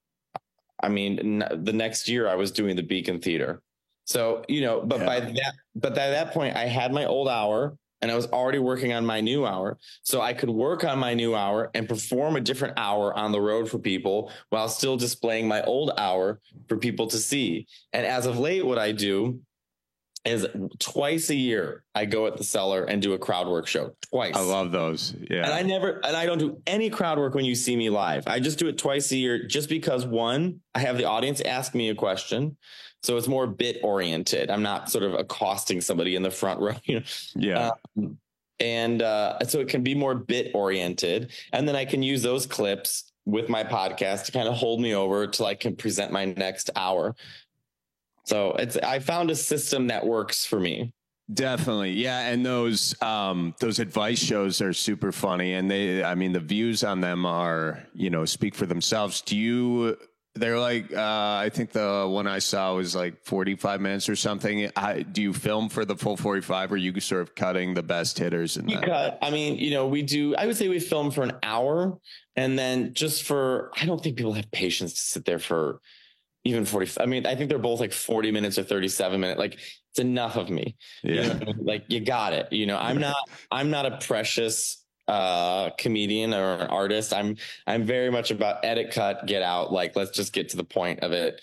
I mean, the next year I was doing the Beacon Theater. So, you know, but by that point I had my old hour and I was already working on my new hour. So I could work on my new hour and perform a different hour on the road for people while still displaying my old hour for people to see. And as of late, what I do is twice a year I go at the Cellar and do a crowd work show twice. I love those. Yeah. And I don't do any crowd work when you see me live. I just do it twice a year just because, one, I have the audience ask me a question. So it's more bit oriented. I'm not sort of accosting somebody in the front row. You know? Yeah. So it can be more bit oriented. And then I can use those clips with my podcast to kind of hold me over till I can present my next hour. So I found a system that works for me. Definitely. Yeah. And those advice shows are super funny. And the views on them are, you know, speak for themselves. They're like, I think the one I saw was like 45 minutes or something. Do you film for the full 45, or you sort of cutting the best hitters? I mean, you know, I would say we film for an hour, and then I don't think people have patience to sit there for even 40. I mean, I think they're both like 40 minutes or 37 minutes. Like, it's enough of me. Yeah. You know, like, you got it. You know, I'm not a precious comedian or an artist. I'm very much about edit, cut, get out. Like, let's just get to the point of it.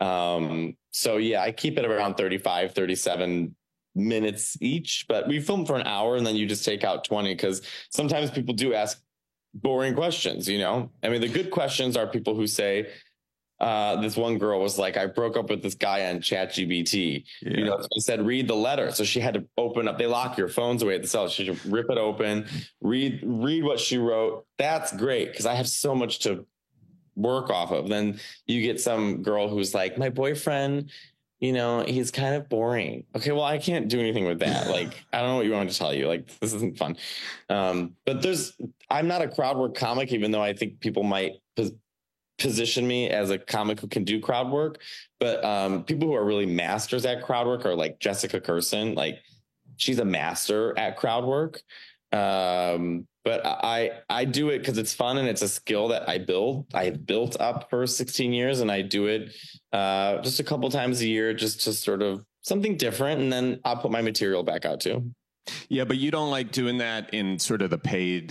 So yeah, I keep it around 35, 37 minutes each, but we film for an hour and then you just take out 20, because sometimes people do ask boring questions, you know? I mean, the good questions are people who say, this one girl was like, I broke up with this guy on ChatGPT. You know, so I said, read the letter. So she had to open up. They lock your phones away at the cell. She should rip it open, read what she wrote. That's great because I have so much to work off of. Then you get some girl who's like, my boyfriend, you know, he's kind of boring. Okay, well, I can't do anything with that. Like, I don't know what you want me to tell you. Like, this isn't fun. But I'm not a crowd work comic, even though I think people might position me as a comic who can do crowd work. But people who are really masters at crowd work are like Jessica Kirson. Like, she's a master at crowd work. But I do it because it's fun and it's a skill that I built up for 16 years, and I do it just a couple times a year, just to sort of something different. And then I'll put my material back out too. Yeah, but you don't like doing that in sort of the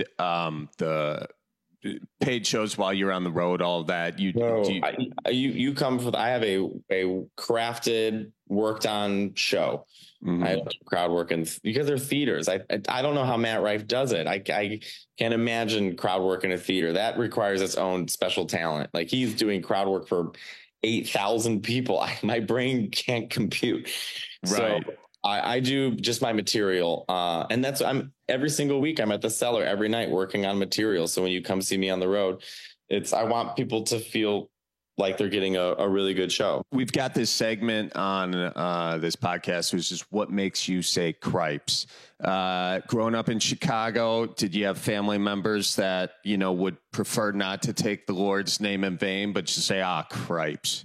paid shows while you're on the road, all of that. You come for I have a crafted, worked on show. Mm-hmm. I have crowd work, and because they're theaters, I don't know how Matt Rife does it. I can't imagine crowd work in a theater. That requires its own special talent. Like, he's doing crowd work for 8,000 people. My brain can't compute. Right. So I do just my material. And I'm every single week I'm at the Cellar every night working on material. So when you come see me on the road, I want people to feel like they're getting a really good show. We've got this segment on this podcast, which is what makes you say cripes. Growing up in Chicago, did you have family members that, you know, would prefer not to take the Lord's name in vain, but just say, cripes?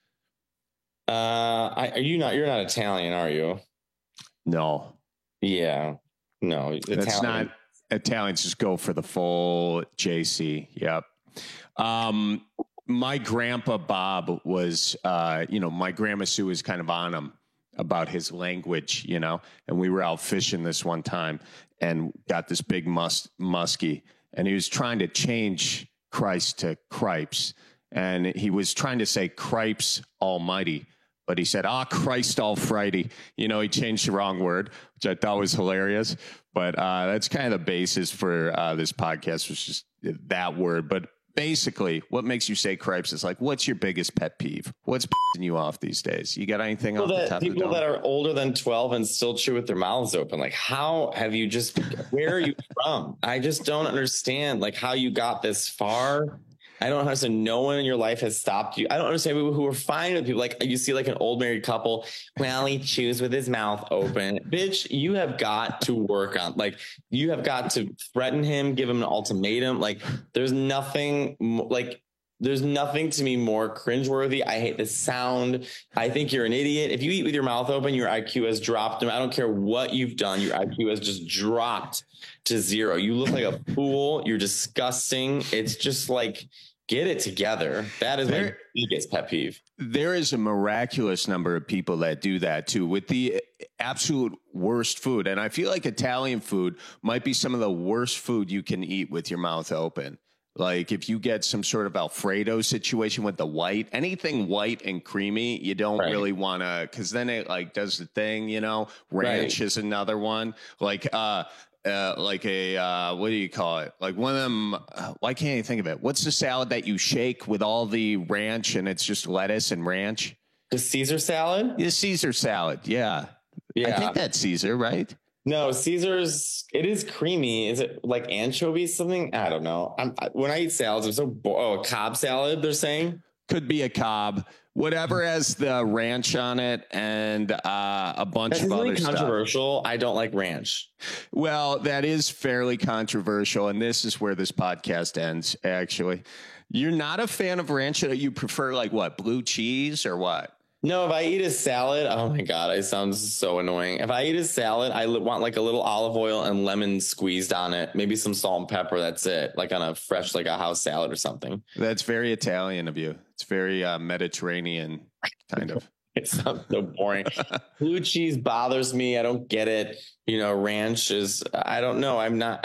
You're not Italian, are you? No. Yeah. No. That's not Italians. Just go for the full JC. Yep. My grandpa Bob was, my grandma Sue was kind of on him about his language, you know, and we were out fishing this one time and got this big muskie, and he was trying to change Christ to cripes, and he was trying to say cripes almighty, but he said, Christ all Friday. You know, he changed the wrong word, which I thought was hilarious. But that's kind of the basis for this podcast, was just that word. But basically, what makes you say cripes is like, what's your biggest pet peeve? What's pissing you off these days? You got anything off the top of the dome? People that are older than 12 and still chew with their mouths open. Like, how have you where are you from? I just don't understand, like, how you got this far. I don't understand. No one in your life has stopped you. I don't understand people who are fine with people. Like, you see like an old married couple. Well, he chews with his mouth open. Bitch, you have got to work on, like, you have got to threaten him, give him an ultimatum. Like, there's nothing to me more cringeworthy. I hate the sound. I think you're an idiot. If you eat with your mouth open, your IQ has dropped. I don't care what you've done. Your IQ has just dropped to 0. You look like a fool. You're disgusting. It's just like, get it together. That is my biggest pet peeve. There is a miraculous number of people that do that too, with the absolute worst food. And I feel like Italian food might be some of the worst food you can eat with your mouth open. Like, if you get some sort of Alfredo situation with the white, anything white and creamy, you don't really want to, because then it like does the thing, you know. Ranch is another one. Like what do you call it? Like one of them, why can't you think of it? What's the salad that you shake with all the ranch and it's just lettuce and ranch? The Caesar salad? The Caesar salad, yeah. I think that's Caesar, right? No, Caesar's, it is creamy. Is it like anchovies, something? I don't know. When I eat salads, I'm so a Cobb salad, they're saying? Could be a Cobb. Whatever has the ranch on it and a bunch of other stuff. That's controversial. I don't like ranch. Well, that is fairly controversial, and this is where this podcast ends, actually. You're not a fan of ranch? You prefer, like, what, blue cheese or what? No, if I eat a salad, oh my God, I sound so annoying. If I eat a salad, I want like a little olive oil and lemon squeezed on it. Maybe some salt and pepper. That's it. Like on a fresh, like a house salad or something. That's very Italian of you. It's very Mediterranean kind of. It sounds so boring. Blue cheese bothers me. I don't get it. You know, ranch is, I don't know.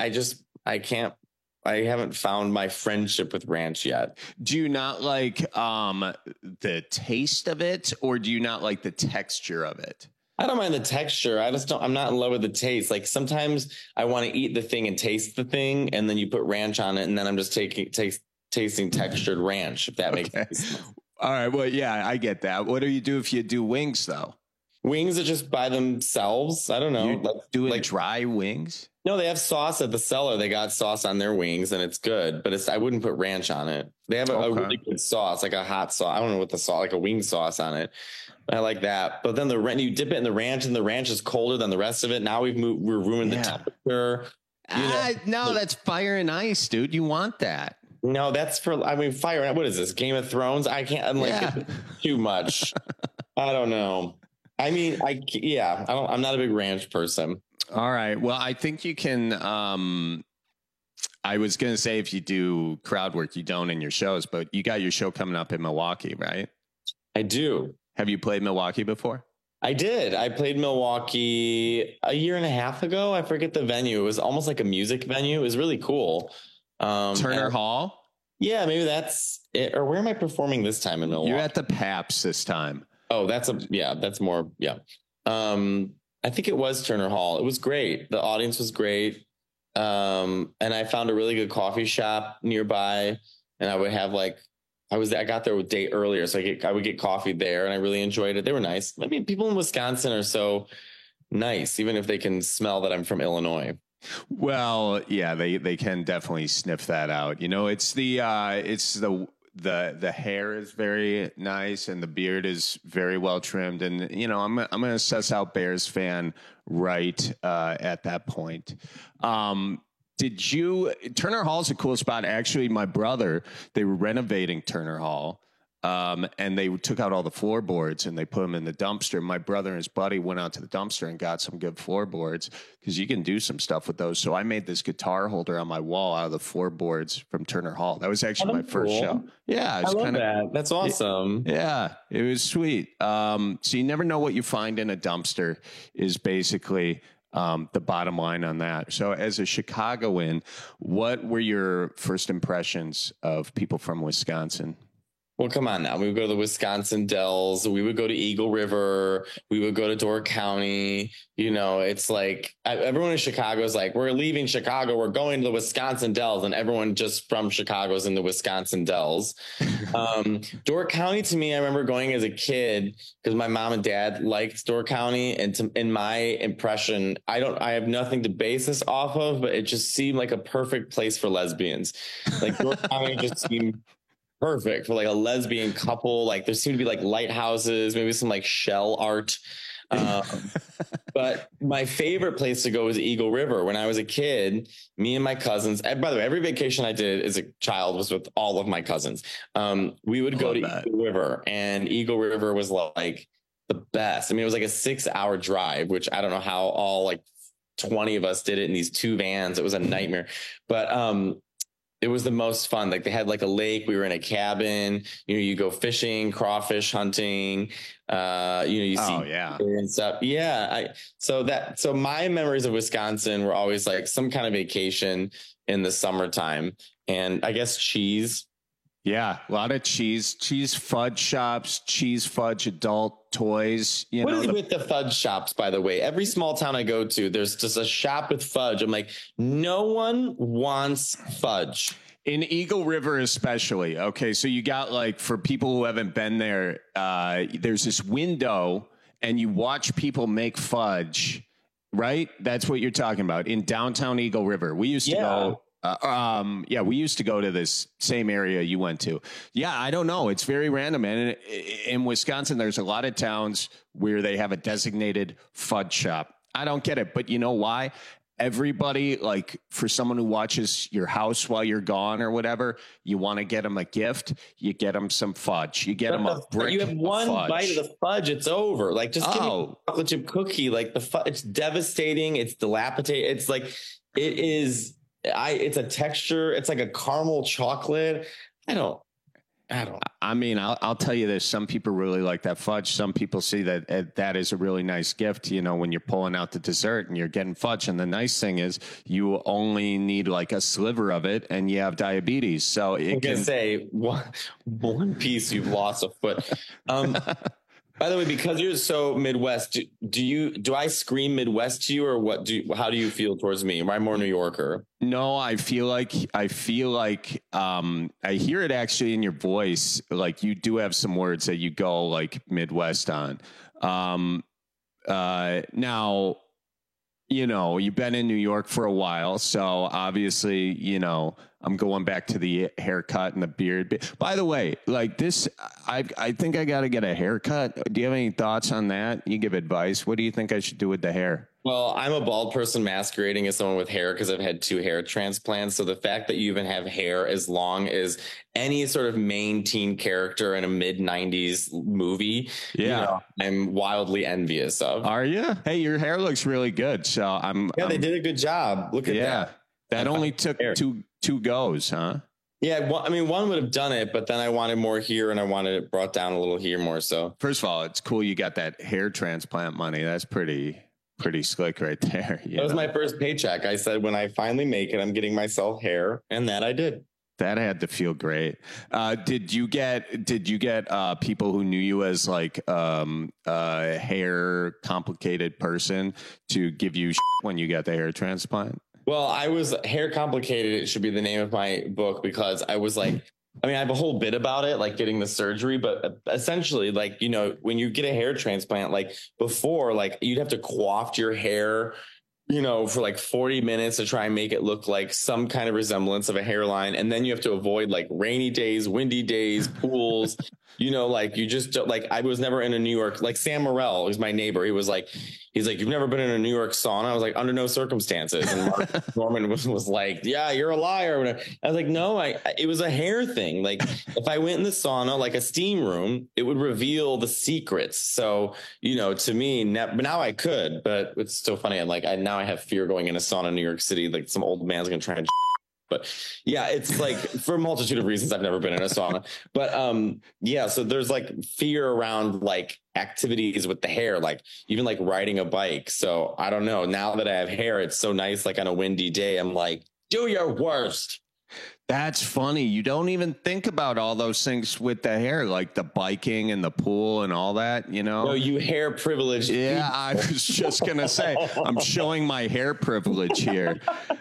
I haven't found my friendship with ranch yet. Do you not like the taste of it, or do you not like the texture of it? I don't mind the texture. I'm not in love with the taste. Like, sometimes I want to eat the thing and taste the thing, and then you put ranch on it, and then I'm just tasting textured ranch, if that makes sense. All right. Well, yeah, I get that. What do you do if you do wings, though? Wings are just by themselves. I don't know. You doing dry wings? No, they have sauce at the cellar. They got sauce on their wings, and it's good. But I wouldn't put ranch on it. They have a really good sauce, like a hot sauce. I don't know what the sauce, like a wing sauce on it. I like that. But then you dip it in the ranch, and the ranch is colder than the rest of it. Now we're ruining the temperature. No, that's fire and ice, dude. You want that? No, that's fire. What is this? Game of Thrones? I can't. I'm like too much. I don't know. I mean, I'm not a big ranch person. All right. Well, I think you can. I was going to say if you do crowd work, you don't in your shows, but you got your show coming up in Milwaukee, right? I do. Have you played Milwaukee before? I did. I played Milwaukee a year and a half ago. I forget the venue. It was almost like a music venue. It was really cool. Turner Hall? Yeah, maybe that's it. Or where am I performing this time in Milwaukee? You're at the Paps this time. Oh, that's more. Yeah. I think it was Turner Hall. It was great. The audience was great. And I found a really good coffee shop nearby, and I would have I got there a day earlier, so I would get coffee there, and I really enjoyed it. They were nice. I mean, people in Wisconsin are so nice, even if they can smell that I'm from Illinois. Well, yeah, they can definitely sniff that out. You know, it's the hair is very nice, and the beard is very well trimmed, and you know, I'm gonna suss out Bears fan right at that point. Turner Hall is a cool spot. Actually, my brother, they were renovating Turner Hall, and they took out all the floorboards and they put them in the dumpster. My brother and his buddy went out to the dumpster and got some good floorboards because you can do some stuff with those. So I made this guitar holder on my wall out of the floorboards from Turner Hall. That was actually my first show. Yeah, I love that. That's awesome. It was sweet. So you never know what you find in a dumpster is basically the bottom line on that. So as a Chicagoan, what were your first impressions of people from Wisconsin? Well, come on now. We would go to the Wisconsin Dells. We would go to Eagle River. We would go to Door County. You know, it's like everyone in Chicago is like, we're leaving Chicago. We're going to the Wisconsin Dells. And everyone just from Chicago is in the Wisconsin Dells. Door County, to me, I remember going as a kid because my mom and dad liked Door County. And in my impression, I have nothing to base this off of, but it just seemed like a perfect place for lesbians. Like Door County just seemed perfect for like a lesbian couple. Like there seemed to be like lighthouses, maybe some like shell art. But my favorite place to go was Eagle River. When I was a kid, me and my cousins, and by the way, every vacation I did as a child was with all of my cousins. We would go to Eagle River, and Eagle River was like the best. I mean, it was like a 6-hour drive, which I don't know how all like 20 of us did it in these 2 vans. It was a nightmare, but it was the most fun. Like they had like a lake. We were in a cabin. You know, you go fishing, crawfish hunting. You see and stuff. Yeah. So my memories of Wisconsin were always like some kind of vacation in the summertime, and I guess cheese. Yeah, a lot of cheese fudge shops, cheese fudge adult toys. What is with the fudge shops, by the way? Every small town I go to, there's just a shop with fudge. I'm like, no one wants fudge. In Eagle River especially. Okay, so you got like, for people who haven't been there, there's this window and you watch people make fudge, right? That's what you're talking about. In downtown Eagle River. We used to go... we used to go to this same area you went to. Yeah, I don't know. It's very random. And in Wisconsin, there's a lot of towns where they have a designated fudge shop. I don't get it, but you know why? Everybody, like for someone who watches your house while you're gone or whatever, you want to get them a gift. You get them some fudge. You get them a brick. You have one bite of the fudge, it's over. Like just give me a chocolate chip cookie. Like the fudge, it's devastating. It's dilapidated. It's like it is. It's a texture. It's like a caramel chocolate. I don't. I mean, I'll tell you this. Some people really like that fudge. Some people see that is a really nice gift, you know, when you're pulling out the dessert and you're getting fudge. And the nice thing is you only need like a sliver of it and you have diabetes. So I can say one piece, you've lost a foot. By the way, because you're so Midwest, do I scream Midwest to you, or what? How do you feel towards me? Am I more New Yorker? No, I feel like I hear it actually in your voice. Like you do have some words that you go like Midwest on. Now, you know, you've been in New York for a while, so obviously, you know, I'm going back to the haircut and the beard. By the way, like this, I think I got to get a haircut. Do you have any thoughts on that? You give advice. What do you think I should do with the hair? Well, I'm a bald person masquerading as someone with hair because I've had 2 hair transplants. So the fact that you even have hair as long as any sort of main teen character in a mid-90s movie, you know, I'm wildly envious of. Are you? Hey, your hair looks really good. So they did a good job. Look at that. That only took two goes, huh? Yeah, well, I mean, one would have done it, but then I wanted more here and I wanted it brought down a little here more. So first of all, it's cool you got that hair transplant money. That's pretty slick right there. That was my first paycheck. I said, when I finally make it, I'm getting myself hair, and that I did. That had to feel great. Did you get people who knew you as like a hair complicated person to give you when you got the hair transplant? Well, I was hair complicated. It should be the name of my book, because I was like, I mean, I have a whole bit about it, like getting the surgery, but essentially, like, you know, when you get a hair transplant, like before, like you'd have to coif your hair, you know, for like 40 minutes to try and make it look like some kind of resemblance of a hairline. And then you have to avoid like rainy days, windy days, pools, you know, like you just don't, like, I was never in a New York, like Sam Morrell is my neighbor. He's like, you've never been in a New York sauna? I was like, under no circumstances. And Mark Norman was like, yeah, you're a liar. I was like, no, it was a hair thing. Like if I went in the sauna, like a steam room, it would reveal the secrets. So, you know, to me, now I could, but it's so funny. I'm like, now I have fear going in a sauna in New York City. Like some old man's going to try and but yeah, it's like for a multitude of reasons, I've never been in a sauna, but yeah, so there's like fear around like activities with the hair, like even like riding a bike. So I don't know, now that I have hair, it's so nice. Like on a windy day, I'm like, do your worst. That's funny. You don't even think about all those things with the hair, like the biking and the pool and all that, you know? No, you hair privileged. Yeah, I was just going to say, I'm showing my hair privilege here.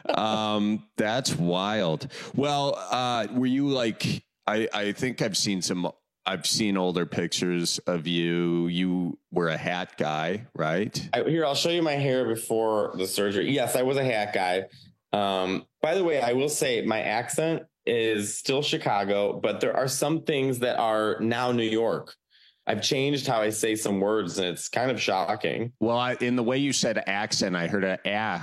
That's wild. Well, were you like, I think I've seen older pictures of you. You were a hat guy, right? Here, I'll show you my hair before the surgery. Yes, I was a hat guy. By the way, I will say my accent is still Chicago, but there are some things that are now New York. I've changed how I say some words, and it's kind of shocking. Well, in the way you said accent, I heard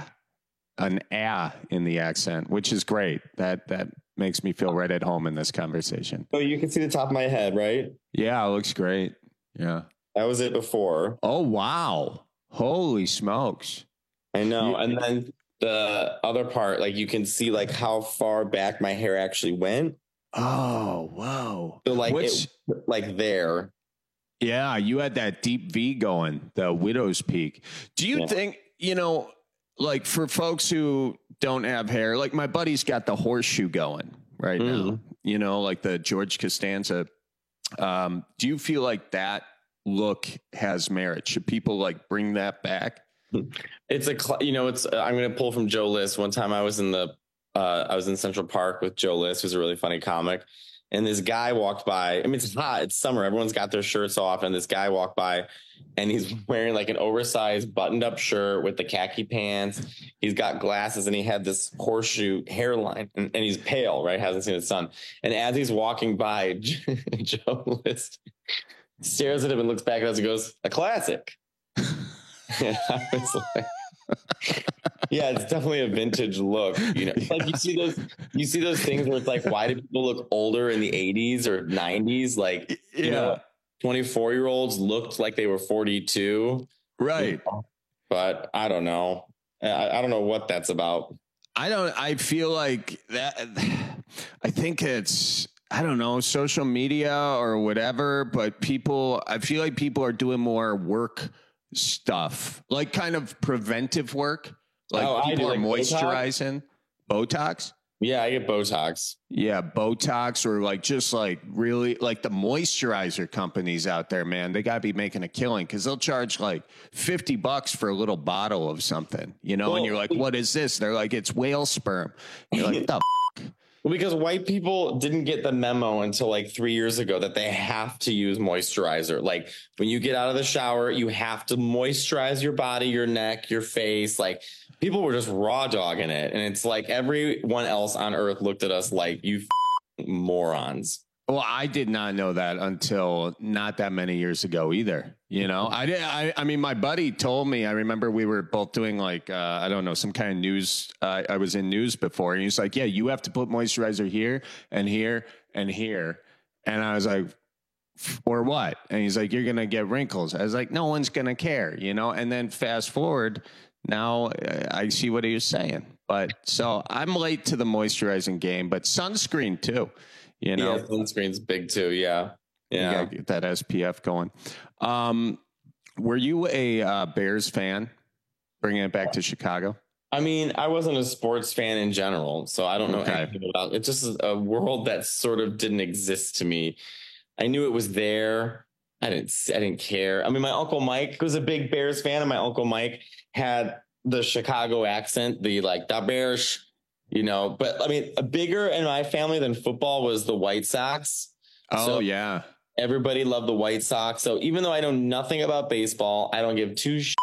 an in the accent, which is great. That makes me feel right at home in this conversation. So you can see the top of my head, right? Yeah, it looks great. Yeah. That was it before. Oh, wow. Holy smokes. I know. And then the other part, like you can see like how far back my hair actually went. Oh, wow. So like like there. Yeah, you had that deep V going, the widow's peak. Do you think, you know, like for folks who don't have hair, like my buddy's got the horseshoe going right now, you know, like the George Costanza. Do you feel like that look has merit? Should people like bring that back? It's I'm going to pull from Joe List. One time I was in Central Park with Joe List, who's a really funny comic. And this guy walked by. I mean, it's hot. It's summer. Everyone's got their shirts off. And this guy walked by and he's wearing like an oversized buttoned up shirt with the khaki pants. He's got glasses and he had this horseshoe hairline and he's pale, right? Hasn't seen the sun. And as he's walking by, Joe List stares at him and looks back at us and goes, "A classic." And I was like, yeah, it's definitely a vintage look. You know, like you see those things where it's like, why do people look older in the 80s or 90s? Like, you know, 24-year-olds looked like they were 42. Right. You know? But I don't know. I don't know what that's about. I feel like that. I think it's, I don't know, social media or whatever, but I feel like people are doing more work stuff, like kind of preventive work. Like people are moisturizing. Botox? Yeah, I get Botox. Yeah, Botox, or like just like really like the moisturizer companies out there, man. They got to be making a killing because they'll charge like $50 for a little bottle of something, you know, and you're like, what is this? They're like, it's whale sperm. You're like, the Well, because white people didn't get the memo until like 3 years ago that they have to use moisturizer. Like when you get out of the shower, you have to moisturize your body, your neck, your face. Like people were just raw dogging it. And it's like everyone else on earth looked at us like, you morons. Well, I did not know that until not that many years ago either. You know, I mean, my buddy told me, I remember we were both doing like, I don't know, some kind of news. I was in news before, and he's like, yeah, you have to put moisturizer here and here and here. And I was like, or what? And he's like, you're going to get wrinkles. I was like, no one's going to care, you know? And then fast forward, now I see what he was saying. But so I'm late to the moisturizing game, but sunscreen too. You know, yeah, sunscreen's big too. Yeah. You gotta get that SPF going. Were you a Bears fan? Bringing it back to Chicago. I mean, I wasn't a sports fan in general, so I don't know anything about it. It's just a world that sort of didn't exist to me. I knew it was there. I didn't care. I mean, my Uncle Mike was a big Bears fan, and my Uncle Mike had the Chicago accent, the Bears. You know, but I mean, bigger in my family than football was the White Sox. Oh, so yeah. Everybody loved the White Sox. So even though I know nothing about baseball, I don't give two shits.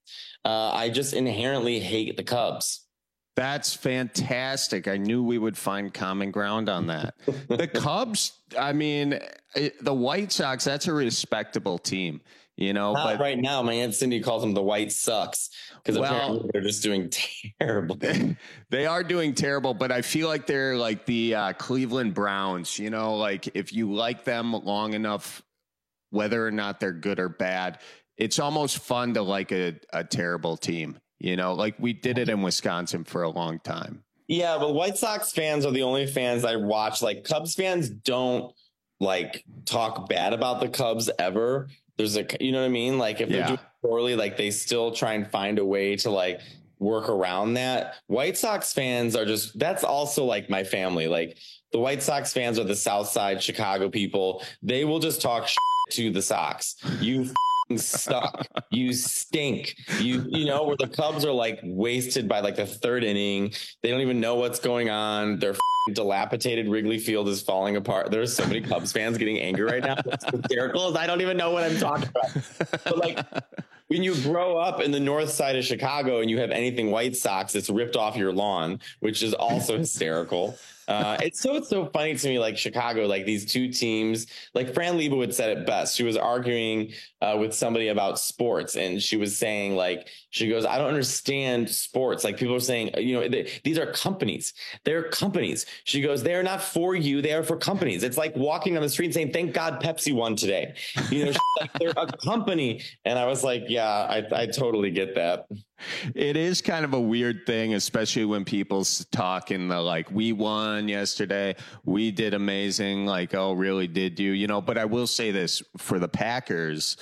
I just inherently hate the Cubs. That's fantastic. I knew we would find common ground on that. The Cubs, I mean, the White Sox, that's a respectable team. You know, but right now, my Aunt Cindy calls them the White Sox because apparently they're just doing terrible. They are doing terrible, but I feel like they're like the Cleveland Browns. You know, like if you like them long enough, whether or not they're good or bad, it's almost fun to like a terrible team. You know, like we did it in Wisconsin for a long time. Yeah, but White Sox fans are the only fans I watch. Like Cubs fans don't like talk bad about the Cubs ever. There's you know what I mean? Like if they're doing poorly, like they still try and find a way to like work around that. White Sox fans are just, that's also like my family. Like the White Sox fans are the South Side Chicago people. They will just talk shit to the Sox. You suck. You stink. You know, where the Cubs are like wasted by like the third inning. They don't even know what's going on. They're dilapidated. Wrigley Field is falling apart. There's so many Cubs fans getting angry right now. It's hysterical. I don't even know what I'm talking about. But like when you grow up in the north side of Chicago and you have anything White Sox, it's ripped off your lawn, which is also hysterical. It's so funny to me, like Chicago, like these two teams, like Fran Lebowitz said it best. She was arguing with somebody about sports, and she was saying, like, she goes, I don't understand sports. Like people are saying, you know, these are companies. They're companies. She goes, they are not for you. They are for companies. It's like walking on the street and saying, thank God Pepsi won today. You know, like they're a company. And I was like, yeah, I totally get that. It is kind of a weird thing, especially when people talk in the like, we won yesterday, we did amazing, like, oh, really, did you? You know, but I will say this for the Packers,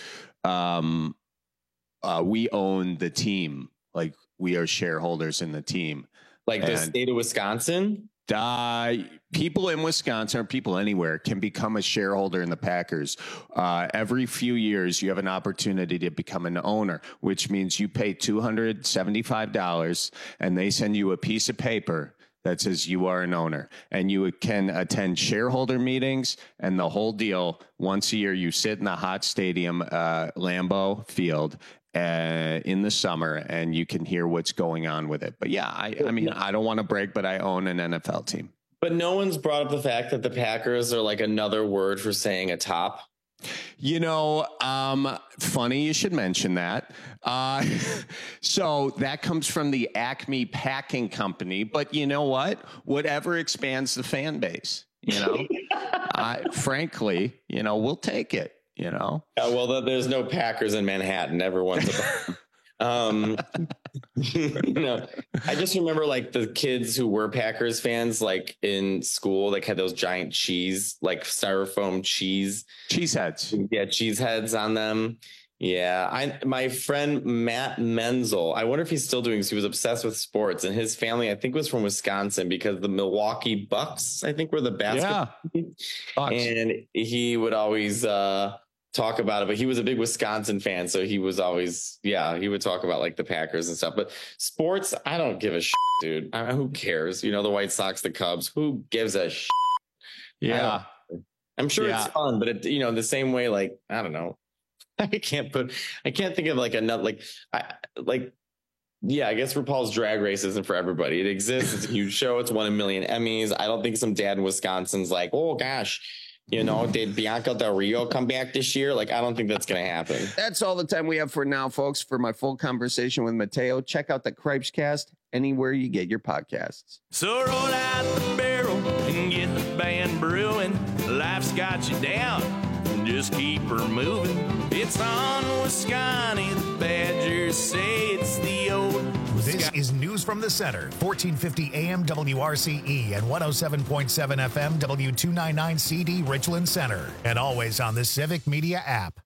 we own the team, like we are shareholders in the team. Like the state of Wisconsin? People in Wisconsin or people anywhere can become a shareholder in the Packers. Every few years, you have an opportunity to become an owner, which means you pay $275 and they send you a piece of paper that says you are an owner, and you can attend shareholder meetings and the whole deal. Once a year, you sit in the hot stadium, Lambeau Field, in the summer, and you can hear what's going on with it. But yeah, I mean, I don't want to brag, but I own an NFL team. But no one's brought up the fact that the Packers are like another word for saying a top. You know, funny you should mention that. So that comes from the Acme Packing Company. But you know what? Whatever expands the fan base, you know, frankly, you know, we'll take it. You know, well, there's no Packers in Manhattan. Everyone's you know, I just remember like the kids who were Packers fans, like in school, like had those giant cheese, like styrofoam cheese heads. Yeah, cheese heads on them. Yeah, my friend Matt Menzel, I wonder if he's still doing this. He was obsessed with sports, and his family, I think, was from Wisconsin because the Milwaukee Bucks, I think, were the basketball team. And he would always talk about it, but he was a big Wisconsin fan, so he was always, he would talk about like the Packers and stuff. But sports, I don't give a shit, dude. Who cares? The White Sox, the Cubs, who gives a shit? Yeah. I'm sure it's fun, but the same way, like, I don't know. I can't think of like another, I guess RuPaul's Drag Race isn't for everybody. It exists. It's a huge show. It's won 1 million Emmys. I don't think some dad in Wisconsin's like, oh gosh, did Bianca Del Rio come back this year? Like, I don't think that's going to happen. That's all the time we have for now, folks. For my full conversation with Mateo, check out the Cripes Cast anywhere you get your podcasts. So roll out the barrel and get the band brewing. Life's got you down. Just keep her moving. It's on Wisconsin. The Badgers say it's the old. This is News from the Center, 1450 AM WRCE and 107.7 FM W299 CD Richland Center, and always on the Civic Media app.